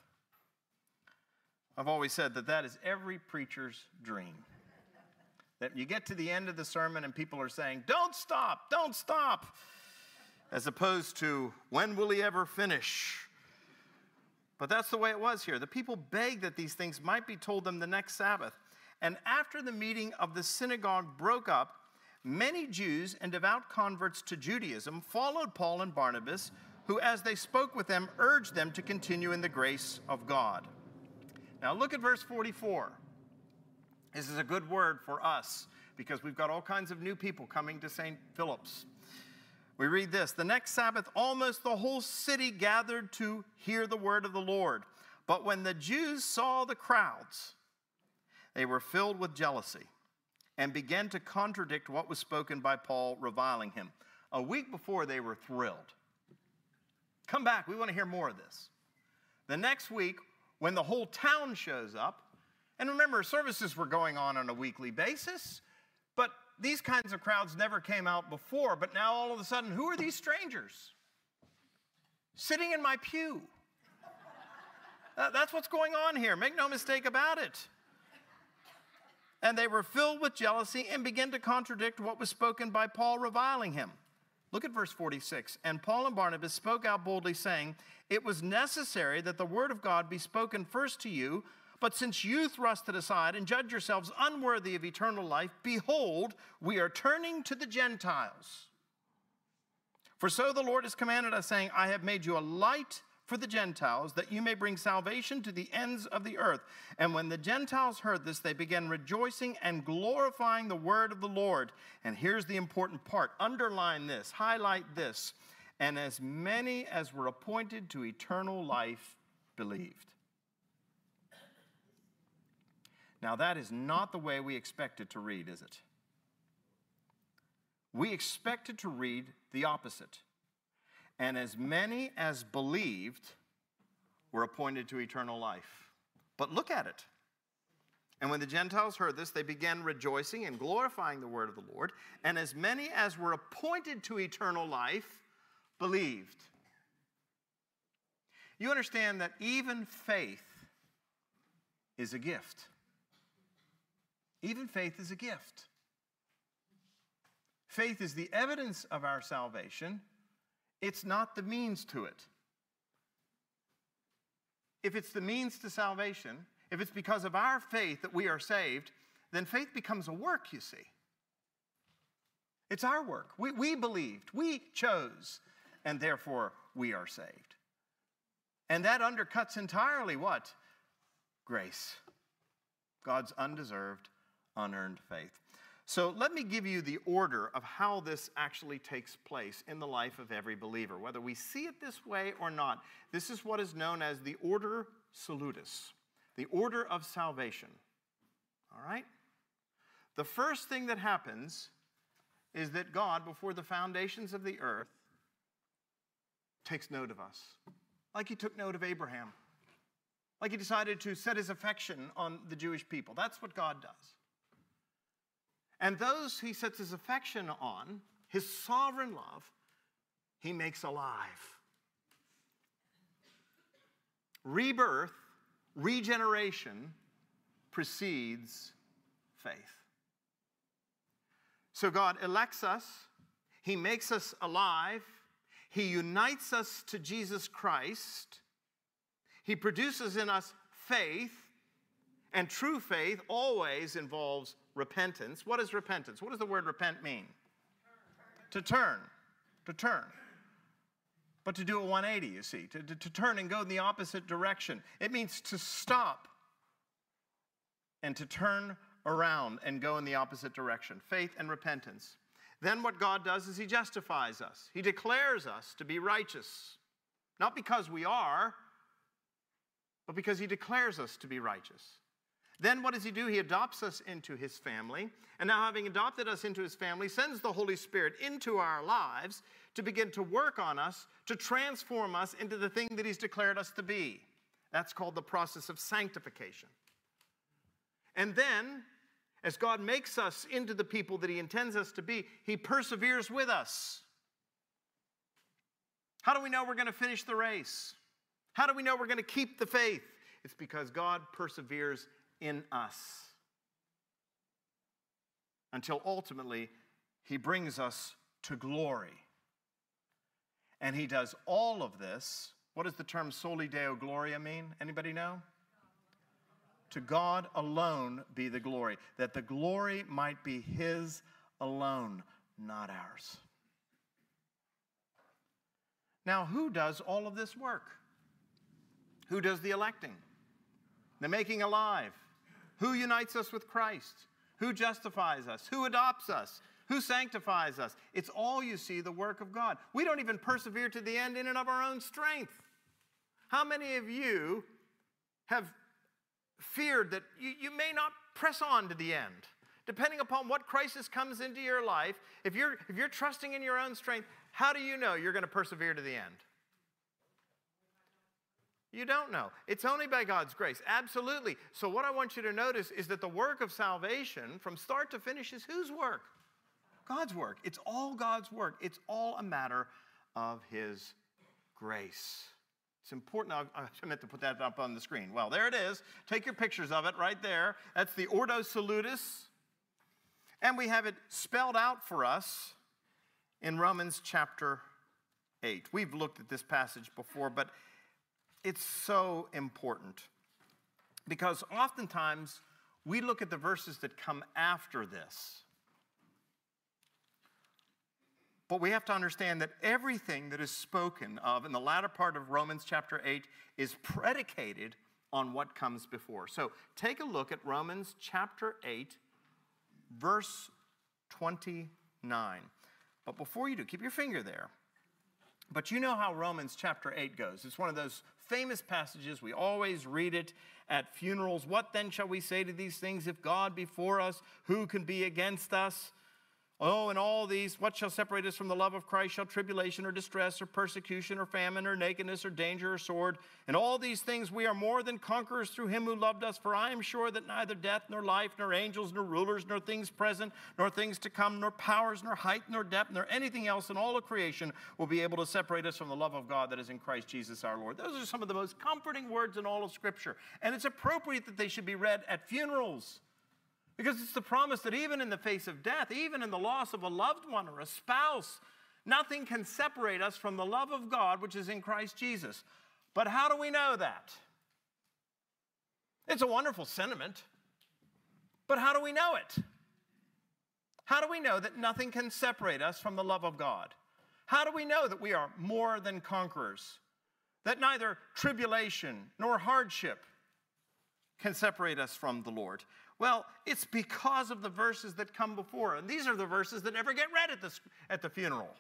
Speaker 2: I've always said that that is every preacher's dream. That you get to the end of the sermon and people are saying, "Don't stop, don't stop," as opposed to, "When will he ever finish?" But that's the way it was here. The people begged that these things might be told them the next Sabbath. And after the meeting of the synagogue broke up, many Jews and devout converts to Judaism followed Paul and Barnabas, who, as they spoke with them, urged them to continue in the grace of God. Now look at verse 44. This is a good word for us because we've got all kinds of new people coming to St. Philip's. We read this: "The next Sabbath, almost the whole city gathered to hear the word of the Lord. But when the Jews saw the crowds, they were filled with jealousy and began to contradict what was spoken by Paul, reviling him." A week before, they were thrilled. Come back. We want to hear more of this. The next week, when the whole town shows up, and remember, services were going on a weekly basis, but these kinds of crowds never came out before. But now all of a sudden, who are these strangers sitting in my pew? That's what's going on here. Make no mistake about it. And they were filled with jealousy and began to contradict what was spoken by Paul, reviling him. Look at verse 46. And Paul and Barnabas spoke out boldly, saying, it was necessary that the word of God be spoken first to you, but since you thrust it aside and judge yourselves unworthy of eternal life, behold, we are turning to the Gentiles. For so the Lord has commanded us, saying, I have made you a light for the Gentiles, that you may bring salvation to the ends of the earth. And when the Gentiles heard this, they began rejoicing and glorifying the word of the Lord. And here's the important part. Underline this, highlight this. And as many as were appointed to eternal life believed. Now that is not the way we expect it to read, is it? We expect it to read the opposite. And as many as believed were appointed to eternal life. But look at it. And when the Gentiles heard this, they began rejoicing and glorifying the word of the Lord. And as many as were appointed to eternal life believed. You understand that even faith is a gift. Even faith is a gift. Faith is the evidence of our salvation. It's not the means to it. If it's the means to salvation, if it's because of our faith that we are saved, then faith becomes a work, you see. It's our work. We believed, we chose, and therefore we are saved. And that undercuts entirely what? Grace. God's undeserved, unearned faith. So let me give you the order of how this actually takes place in the life of every believer. Whether we see it this way or not, this is what is known as the order salutis, the order of salvation. All right? The first thing that happens is that God, before the foundations of the earth, takes note of us. Like he took note of Abraham. Like he decided to set his affection on the Jewish people. That's what God does. And those he sets his affection on, his sovereign love, he makes alive. Rebirth, regeneration, precedes faith. So God elects us, he makes us alive, he unites us to Jesus Christ, he produces in us faith, and true faith always involves repentance. What is repentance? What does the word repent mean? To turn. To turn. But to do a 180, you see. To turn and go in the opposite direction. It means to stop and to turn around and go in the opposite direction. Faith and repentance. Then what God does is he justifies us. He declares us to be righteous. Not because we are, but because he declares us to be righteous. Then what does he do? He adopts us into his family. And now having adopted us into his family, sends the Holy Spirit into our lives to begin to work on us, to transform us into the thing that he's declared us to be. That's called the process of sanctification. And then, as God makes us into the people that he intends us to be, he perseveres with us. How do we know we're going to finish the race? How do we know we're going to keep the faith? It's because God perseveres in us until ultimately he brings us to glory. And he does all of this. What does the term soli deo gloria mean? Anybody know? To God alone be the glory, that the glory might be his alone, not ours. Now, who does all of this work? Who does the electing? The making alive? Who unites us with Christ? Who justifies us? Who adopts us? Who sanctifies us? It's all, you see, the work of God. We don't even persevere to the end in and of our own strength. How many of you have feared that you may not press on to the end? Depending upon what crisis comes into your life, if you're trusting in your own strength, how do you know you're going to persevere to the end? You don't know. It's only by God's grace. Absolutely. So what I want you to notice is that the work of salvation from start to finish is whose work? God's work. It's all God's work. It's all a matter of His grace. It's important. I meant to put that up on the screen. Well, there it is. Take your pictures of it right there. That's the Ordo Salutis. And we have it spelled out for us in Romans chapter 8. We've looked at this passage before, but it's so important because oftentimes we look at the verses that come after this. But we have to understand that everything that is spoken of in the latter part of Romans chapter 8 is predicated on what comes before. So take a look at Romans chapter 8, verse 29. But before you do, keep your finger there. But you know how Romans chapter 8 goes. It's one of those famous passages. We always read it at funerals. What then shall we say to these things? If God be for us, who can be against us? Oh, and all these, what shall separate us from the love of Christ? Shall tribulation or distress or persecution or famine or nakedness or danger or sword? And all these things we are more than conquerors through him who loved us. For I am sure that neither death nor life, nor angels, nor rulers, nor things present, nor things to come, nor powers, nor height, nor depth, nor anything else in all of creation will be able to separate us from the love of God that is in Christ Jesus our Lord. Those are some of the most comforting words in all of Scripture. And it's appropriate that they should be read at funerals. Because it's the promise that even in the face of death, even in the loss of a loved one or a spouse, nothing can separate us from the love of God which is in Christ Jesus. But how do we know that? It's a wonderful sentiment. But how do we know it? How do we know that nothing can separate us from the love of God? How do we know that we are more than conquerors? That neither tribulation nor hardship can separate us from the Lord? Well, it's because of the verses that come before. And these are the verses that never get read at the funeral.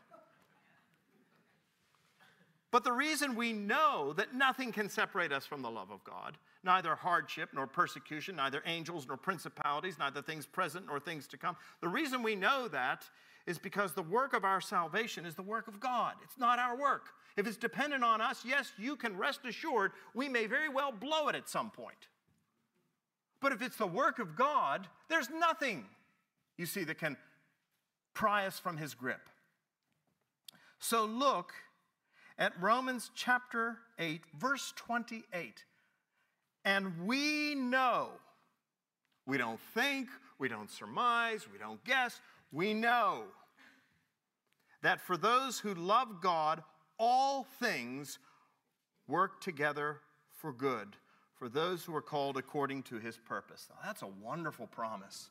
Speaker 2: But the reason we know that nothing can separate us from the love of God, neither hardship nor persecution, neither angels nor principalities, neither things present nor things to come, the reason we know that is because the work of our salvation is the work of God. It's not our work. If it's dependent on us, yes, you can rest assured we may very well blow it at some point. But if it's the work of God, there's nothing, you see, that can pry us from his grip. So look at Romans chapter 8, verse 28. And we know, we don't think, we don't surmise, we don't guess, we know that for those who love God, all things work together for good, for those who are called according to his purpose. Now, that's a wonderful promise.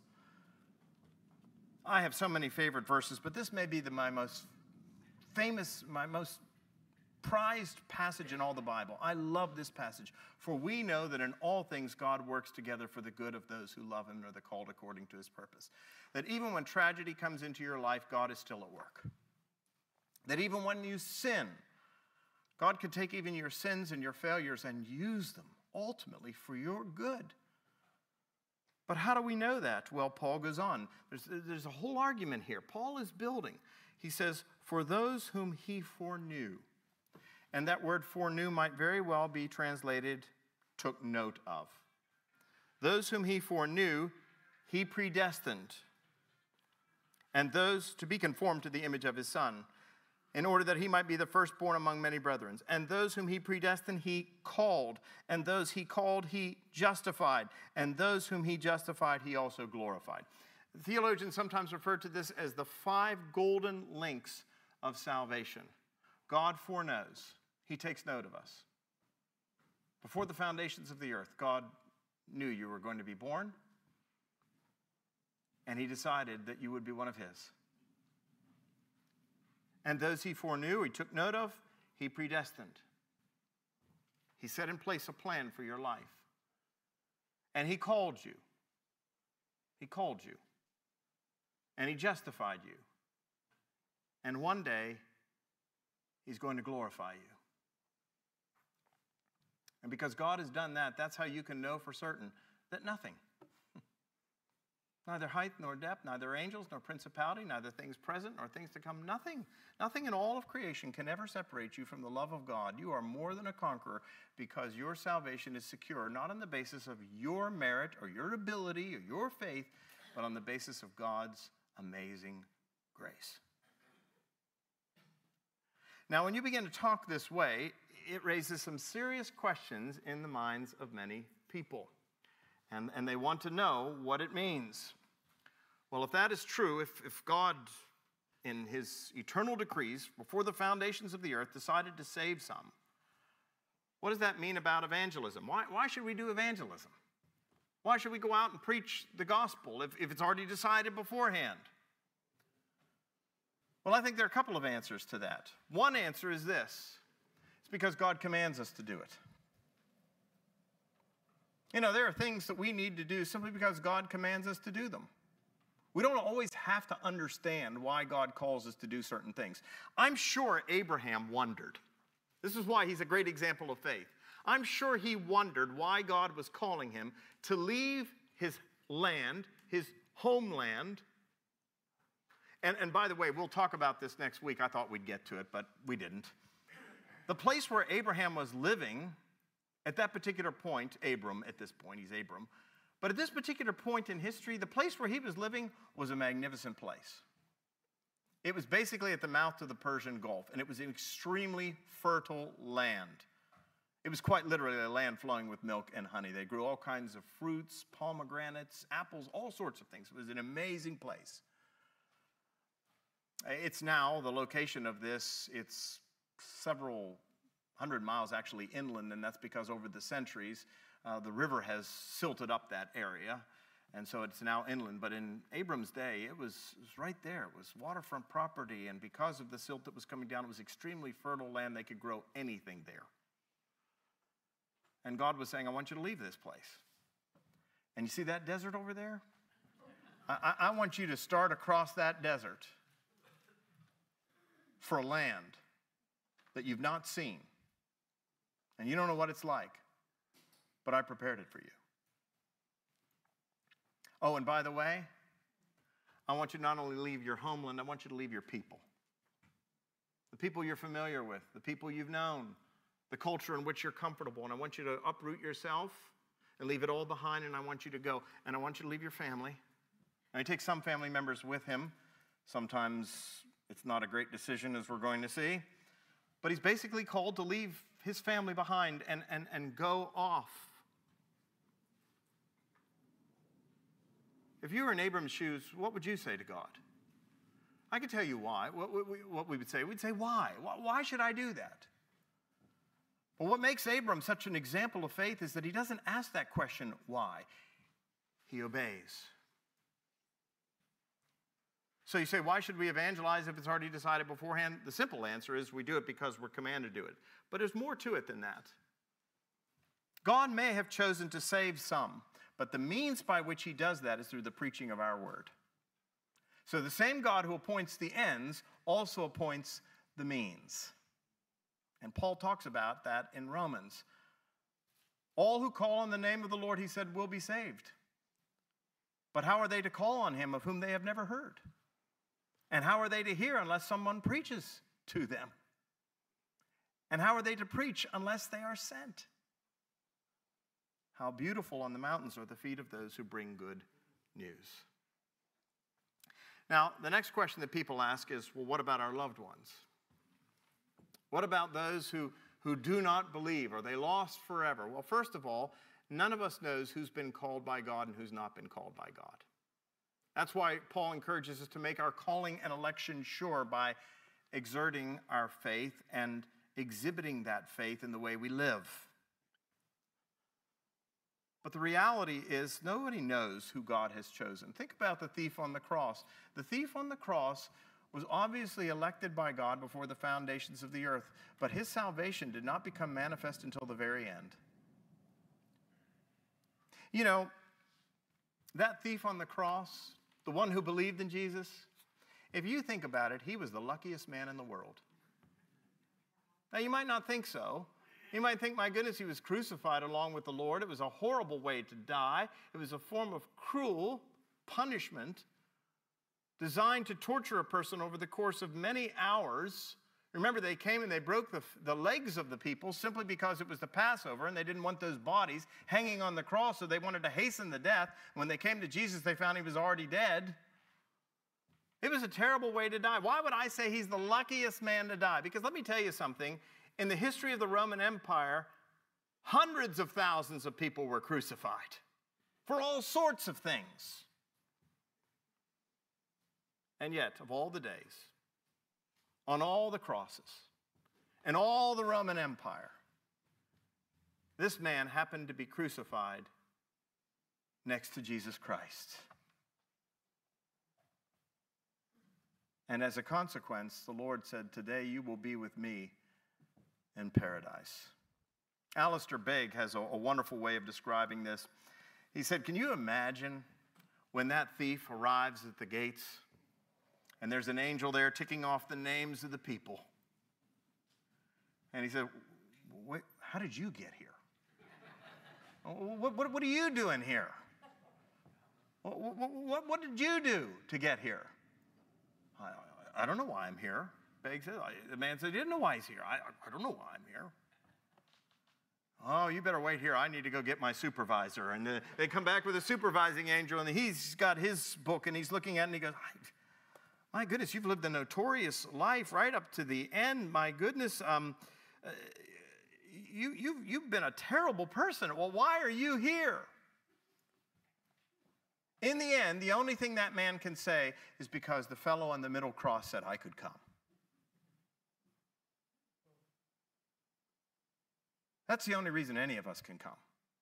Speaker 2: I have so many favorite verses, but this may be my most famous, my most prized passage in all the Bible. I love this passage. For we know that in all things God works together for the good of those who love him and are called according to his purpose. That even when tragedy comes into your life, God is still at work. That even when you sin, God can take even your sins and your failures and use them ultimately for your good. But how do we know that? Well, Paul goes on. There's a whole argument here. Paul is building. He says, for those whom he foreknew. And that word foreknew might very well be translated, took note of. Those whom he foreknew, he predestined. And those to be conformed to the image of his Son, in order that he might be the firstborn among many brethren. And those whom he predestined, he called. And those he called, he justified. And those whom he justified, he also glorified. Theologians sometimes refer to this as the 5 golden links of salvation. God foreknows. He takes note of us. Before the foundations of the earth, God knew you were going to be born. And he decided that you would be one of his. And those he foreknew, he took note of, he predestined. He set in place a plan for your life. And he called you. He called you. And he justified you. And one day, he's going to glorify you. And because God has done that, that's how you can know for certain that nothing Neither height nor depth, neither angels nor principality, neither things present nor things to come. Nothing in all of creation can ever separate you from the love of God. You are more than a conqueror because your salvation is secure, not on the basis of your merit or your ability or your faith, but on the basis of God's amazing grace. Now, when you begin to talk this way, it raises some serious questions in the minds of many people. And they want to know what it means. Well, if that is true, if God, in his eternal decrees, before the foundations of the earth, decided to save some, what does that mean about evangelism? Why should we do evangelism? Why should we go out and preach the gospel if it's already decided beforehand? Well, I think there are a couple of answers to that. One answer is this. It's because God commands us to do it. You know, there are things that we need to do simply because God commands us to do them. We don't always have to understand why God calls us to do certain things. I'm sure Abraham wondered. This is why he's a great example of faith. I'm sure he wondered why God was calling him to leave his land, his homeland. And by the way, we'll talk about this next week. I thought we'd get to it, but we didn't. The place where Abraham was living at that particular point, Abram, at this point, he's Abram, but at this particular point in history, the place where he was living was a magnificent place. It was basically at the mouth of the Persian Gulf, and it was an extremely fertile land. It was quite literally a land flowing with milk and honey. They grew all kinds of fruits, pomegranates, apples, all sorts of things. It was an amazing place. It's now, the location of this, it's several hundred miles actually inland, and that's because over the centuries, the river has silted up that area, and so it's now inland. But in Abram's day, it was right there. It was waterfront property, and because of the silt that was coming down, it was extremely fertile land. They could grow anything there. And God was saying, I want you to leave this place. And you see that desert over there? I want you to start across that desert for a land that you've not seen. And you don't know what it's like, but I prepared it for you. Oh, and by the way, I want you to not only leave your homeland, I want you to leave your people. The people you're familiar with, the people you've known, the culture in which you're comfortable. And I want you to uproot yourself and leave it all behind, and I want you to go. And I want you to leave your family. And he takes some family members with him. Sometimes it's not a great decision, as we're going to see. But he's basically called to leave his family behind and go off. If you were in Abram's shoes, what would you say to God? I could tell you why. What we would say. We'd say, why? Why should I do that? Well, what makes Abram such an example of faith is that he doesn't ask that question, why? He obeys. So you say, why should we evangelize if it's already decided beforehand? The simple answer is we do it because we're commanded to do it. But there's more to it than that. God may have chosen to save some, but the means by which he does that is through the preaching of our word. So the same God who appoints the ends also appoints the means. And Paul talks about that in Romans. All who call on the name of the Lord, he said, will be saved. But how are they to call on him of whom they have never heard? And how are they to hear unless someone preaches to them? And how are they to preach unless they are sent? How beautiful on the mountains are the feet of those who bring good news. Now, the next question that people ask is, well, what about our loved ones? What about those who do not believe? Are they lost forever? Well, first of all, none of us knows who's been called by God and who's not been called by God. That's why Paul encourages us to make our calling and election sure by exerting our faith and exhibiting that faith in the way we live. But the reality is nobody knows who God has chosen. Think about the thief on the cross. The thief on the cross was obviously elected by God before the foundations of the earth, but his salvation did not become manifest until the very end. You know, that thief on the cross, the one who believed in Jesus, if you think about it, he was the luckiest man in the world. Now, you might not think so. You might think, my goodness, he was crucified along with the Lord. It was a horrible way to die. It was a form of cruel punishment designed to torture a person over the course of many hours. Remember, they came and they broke the legs of the people simply because it was the Passover and they didn't want those bodies hanging on the cross, so they wanted to hasten the death. When they came to Jesus, they found he was already dead. It was a terrible way to die. Why would I say he's the luckiest man to die? Because let me tell you something. In the history of the Roman Empire, hundreds of thousands of people were crucified for all sorts of things. And yet, of all the days, on all the crosses, and all the Roman Empire, this man happened to be crucified next to Jesus Christ. And as a consequence, the Lord said, "Today you will be with me in paradise." Alistair Begg has a wonderful way of describing this. He said, "Can you imagine when that thief arrives at the gates and there's an angel there ticking off the names of the people? And he said, "Wait, how did you get here? What are you doing here? What did you do to get here?" I don't know why I'm here. Begg said. The man said, "He didn't know why he's here. I don't know why I'm here." "Oh, you better wait here. I need to go get my supervisor." And they come back with a supervising angel, and he's got his book, and he's looking at it, and he goes, "My goodness, you've lived a notorious life right up to the end. My goodness, you've been a terrible person. Well, why are you here?" In the end, the only thing that man can say is because the fellow on the middle cross said I could come. That's the only reason any of us can come.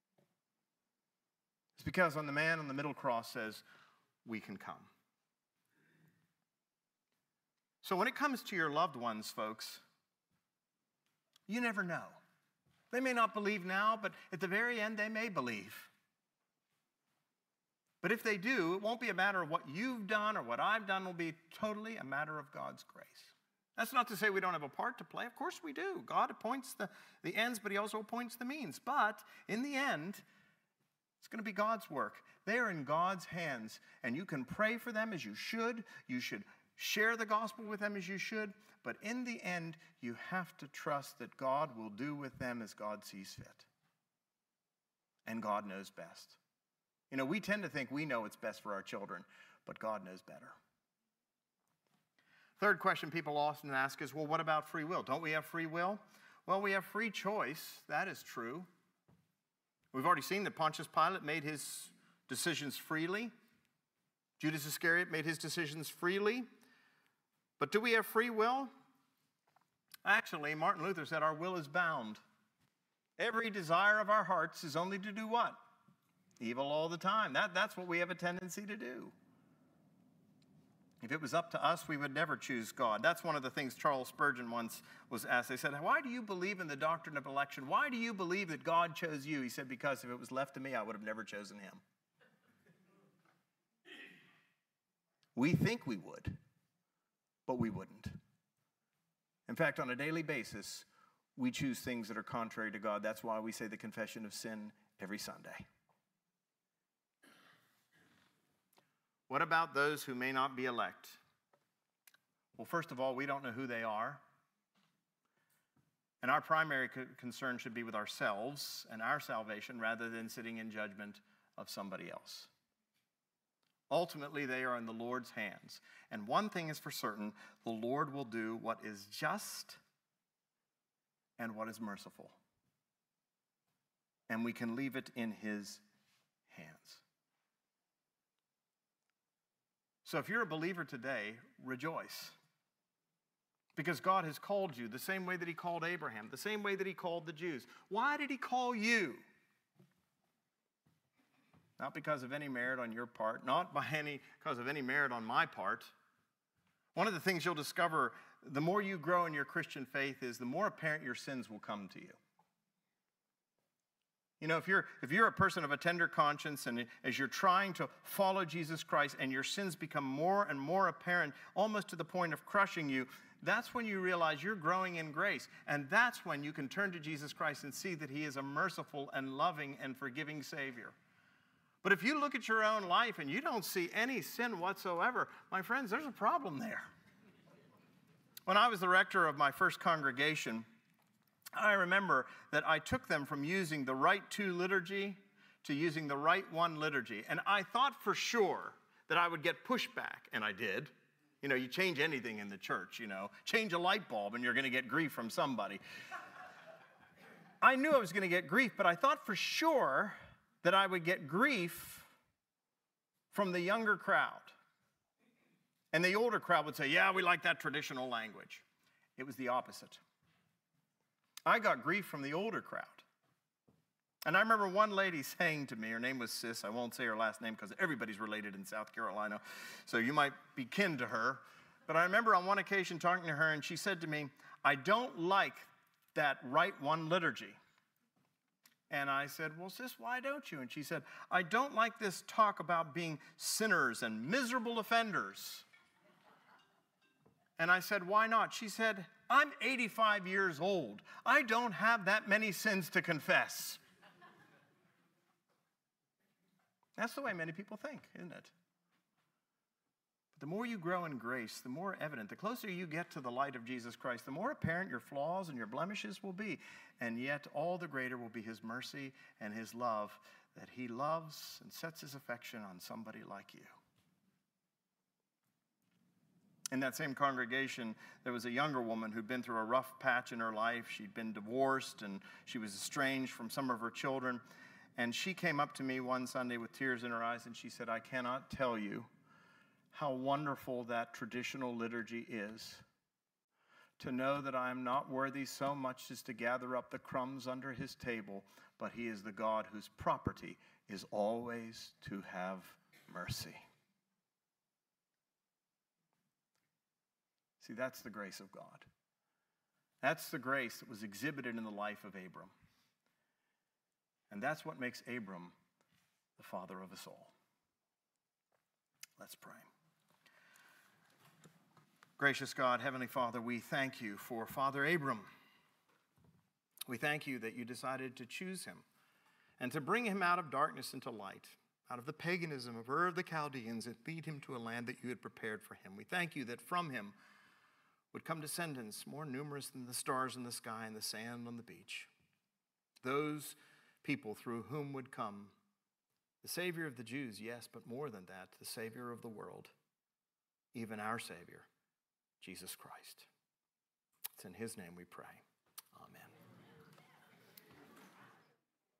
Speaker 2: It's because the man on the middle cross says we can come. So when it comes to your loved ones, folks, you never know. They may not believe now, but at the very end, they may believe. But if they do, it won't be a matter of what you've done or what I've done. It will be totally a matter of God's grace. That's not to say we don't have a part to play. Of course we do. God appoints the ends, but he also appoints the means. But in the end, it's going to be God's work. They are in God's hands, and you can pray for them as you should. You should share the gospel with them as you should. But in the end, you have to trust that God will do with them as God sees fit. And God knows best. You know, we tend to think we know what's best for our children, but God knows better. Third question people often ask is, well, what about free will? Don't we have free will? Well, we have free choice. That is true. We've already seen that Pontius Pilate made his decisions freely. Judas Iscariot made his decisions freely. But do we have free will? Actually, Martin Luther said our will is bound. Every desire of our hearts is only to do what? Evil all the time. That's what we have a tendency to do. If it was up to us, we would never choose God. That's one of the things Charles Spurgeon once was asked. They said, "Why do you believe in the doctrine of election? Why do you believe that God chose you?" He said, "Because if it was left to me, I would have never chosen him." We think we would, but we wouldn't. In fact, on a daily basis, we choose things that are contrary to God. That's why we say the confession of sin every Sunday. What about those who may not be elect? Well, first of all, we don't know who they are. And our primary concern should be with ourselves and our salvation rather than sitting in judgment of somebody else. Ultimately, they are in the Lord's hands. And one thing is for certain, the Lord will do what is just and what is merciful. And we can leave it in his hands. So if you're a believer today, rejoice. Because God has called you the same way that he called Abraham, the same way that he called the Jews. Why did he call you? Not because of any merit on your part, not because of any merit on my part. One of the things you'll discover the more you grow in your Christian faith is the more apparent your sins will come to you. You know, if you're a person of a tender conscience and as you're trying to follow Jesus Christ and your sins become more and more apparent, almost to the point of crushing you, that's when you realize you're growing in grace. And that's when you can turn to Jesus Christ and see that he is a merciful and loving and forgiving Savior. But if you look at your own life and you don't see any sin whatsoever, my friends, there's a problem there. When I was the rector of my first congregation, I remember that I took them from using the Rite 2 liturgy to using the Rite 1 liturgy. And I thought for sure that I would get pushback, and I did. You know, you change anything in the church, change a light bulb and you're going to get grief from somebody. I knew I was going to get grief, but I thought for sure that I would get grief from the younger crowd. And the older crowd would say, yeah, we like that traditional language. It was the opposite. I got grief from the older crowd. And I remember one lady saying to me, her name was Sis, I won't say her last name because everybody's related in South Carolina, so you might be kin to her. But I remember on one occasion talking to her, and she said to me, I don't like that Rite 1 liturgy. And I said, well, sis, why don't you? And she said, I don't like this talk about being sinners and miserable offenders. And I said, why not? She said, I'm 85 years old. I don't have that many sins to confess. That's the way many people think, isn't it? The more you grow in grace, the more evident, the closer you get to the light of Jesus Christ, the more apparent your flaws and your blemishes will be. And yet all the greater will be his mercy and his love, that he loves and sets his affection on somebody like you. In that same congregation, there was a younger woman who'd been through a rough patch in her life. She'd been divorced and she was estranged from some of her children. And she came up to me one Sunday with tears in her eyes and she said, I cannot tell you how wonderful that traditional liturgy is. To know that I am not worthy so much as to gather up the crumbs under his table, but he is the God whose property is always to have mercy. See, that's the grace of God. That's the grace that was exhibited in the life of Abram. And that's what makes Abram the father of us all. Let's pray. Gracious God, Heavenly Father, we thank you for Father Abram. We thank you that you decided to choose him and to bring him out of darkness into light, out of the paganism of Ur of the Chaldeans, and lead him to a land that you had prepared for him. We thank you that from him would come descendants more numerous than the stars in the sky and the sand on the beach. Those people through whom would come the Savior of the Jews, yes, but more than that, the Savior of the world, even our Savior, Jesus Christ. It's in his name we pray.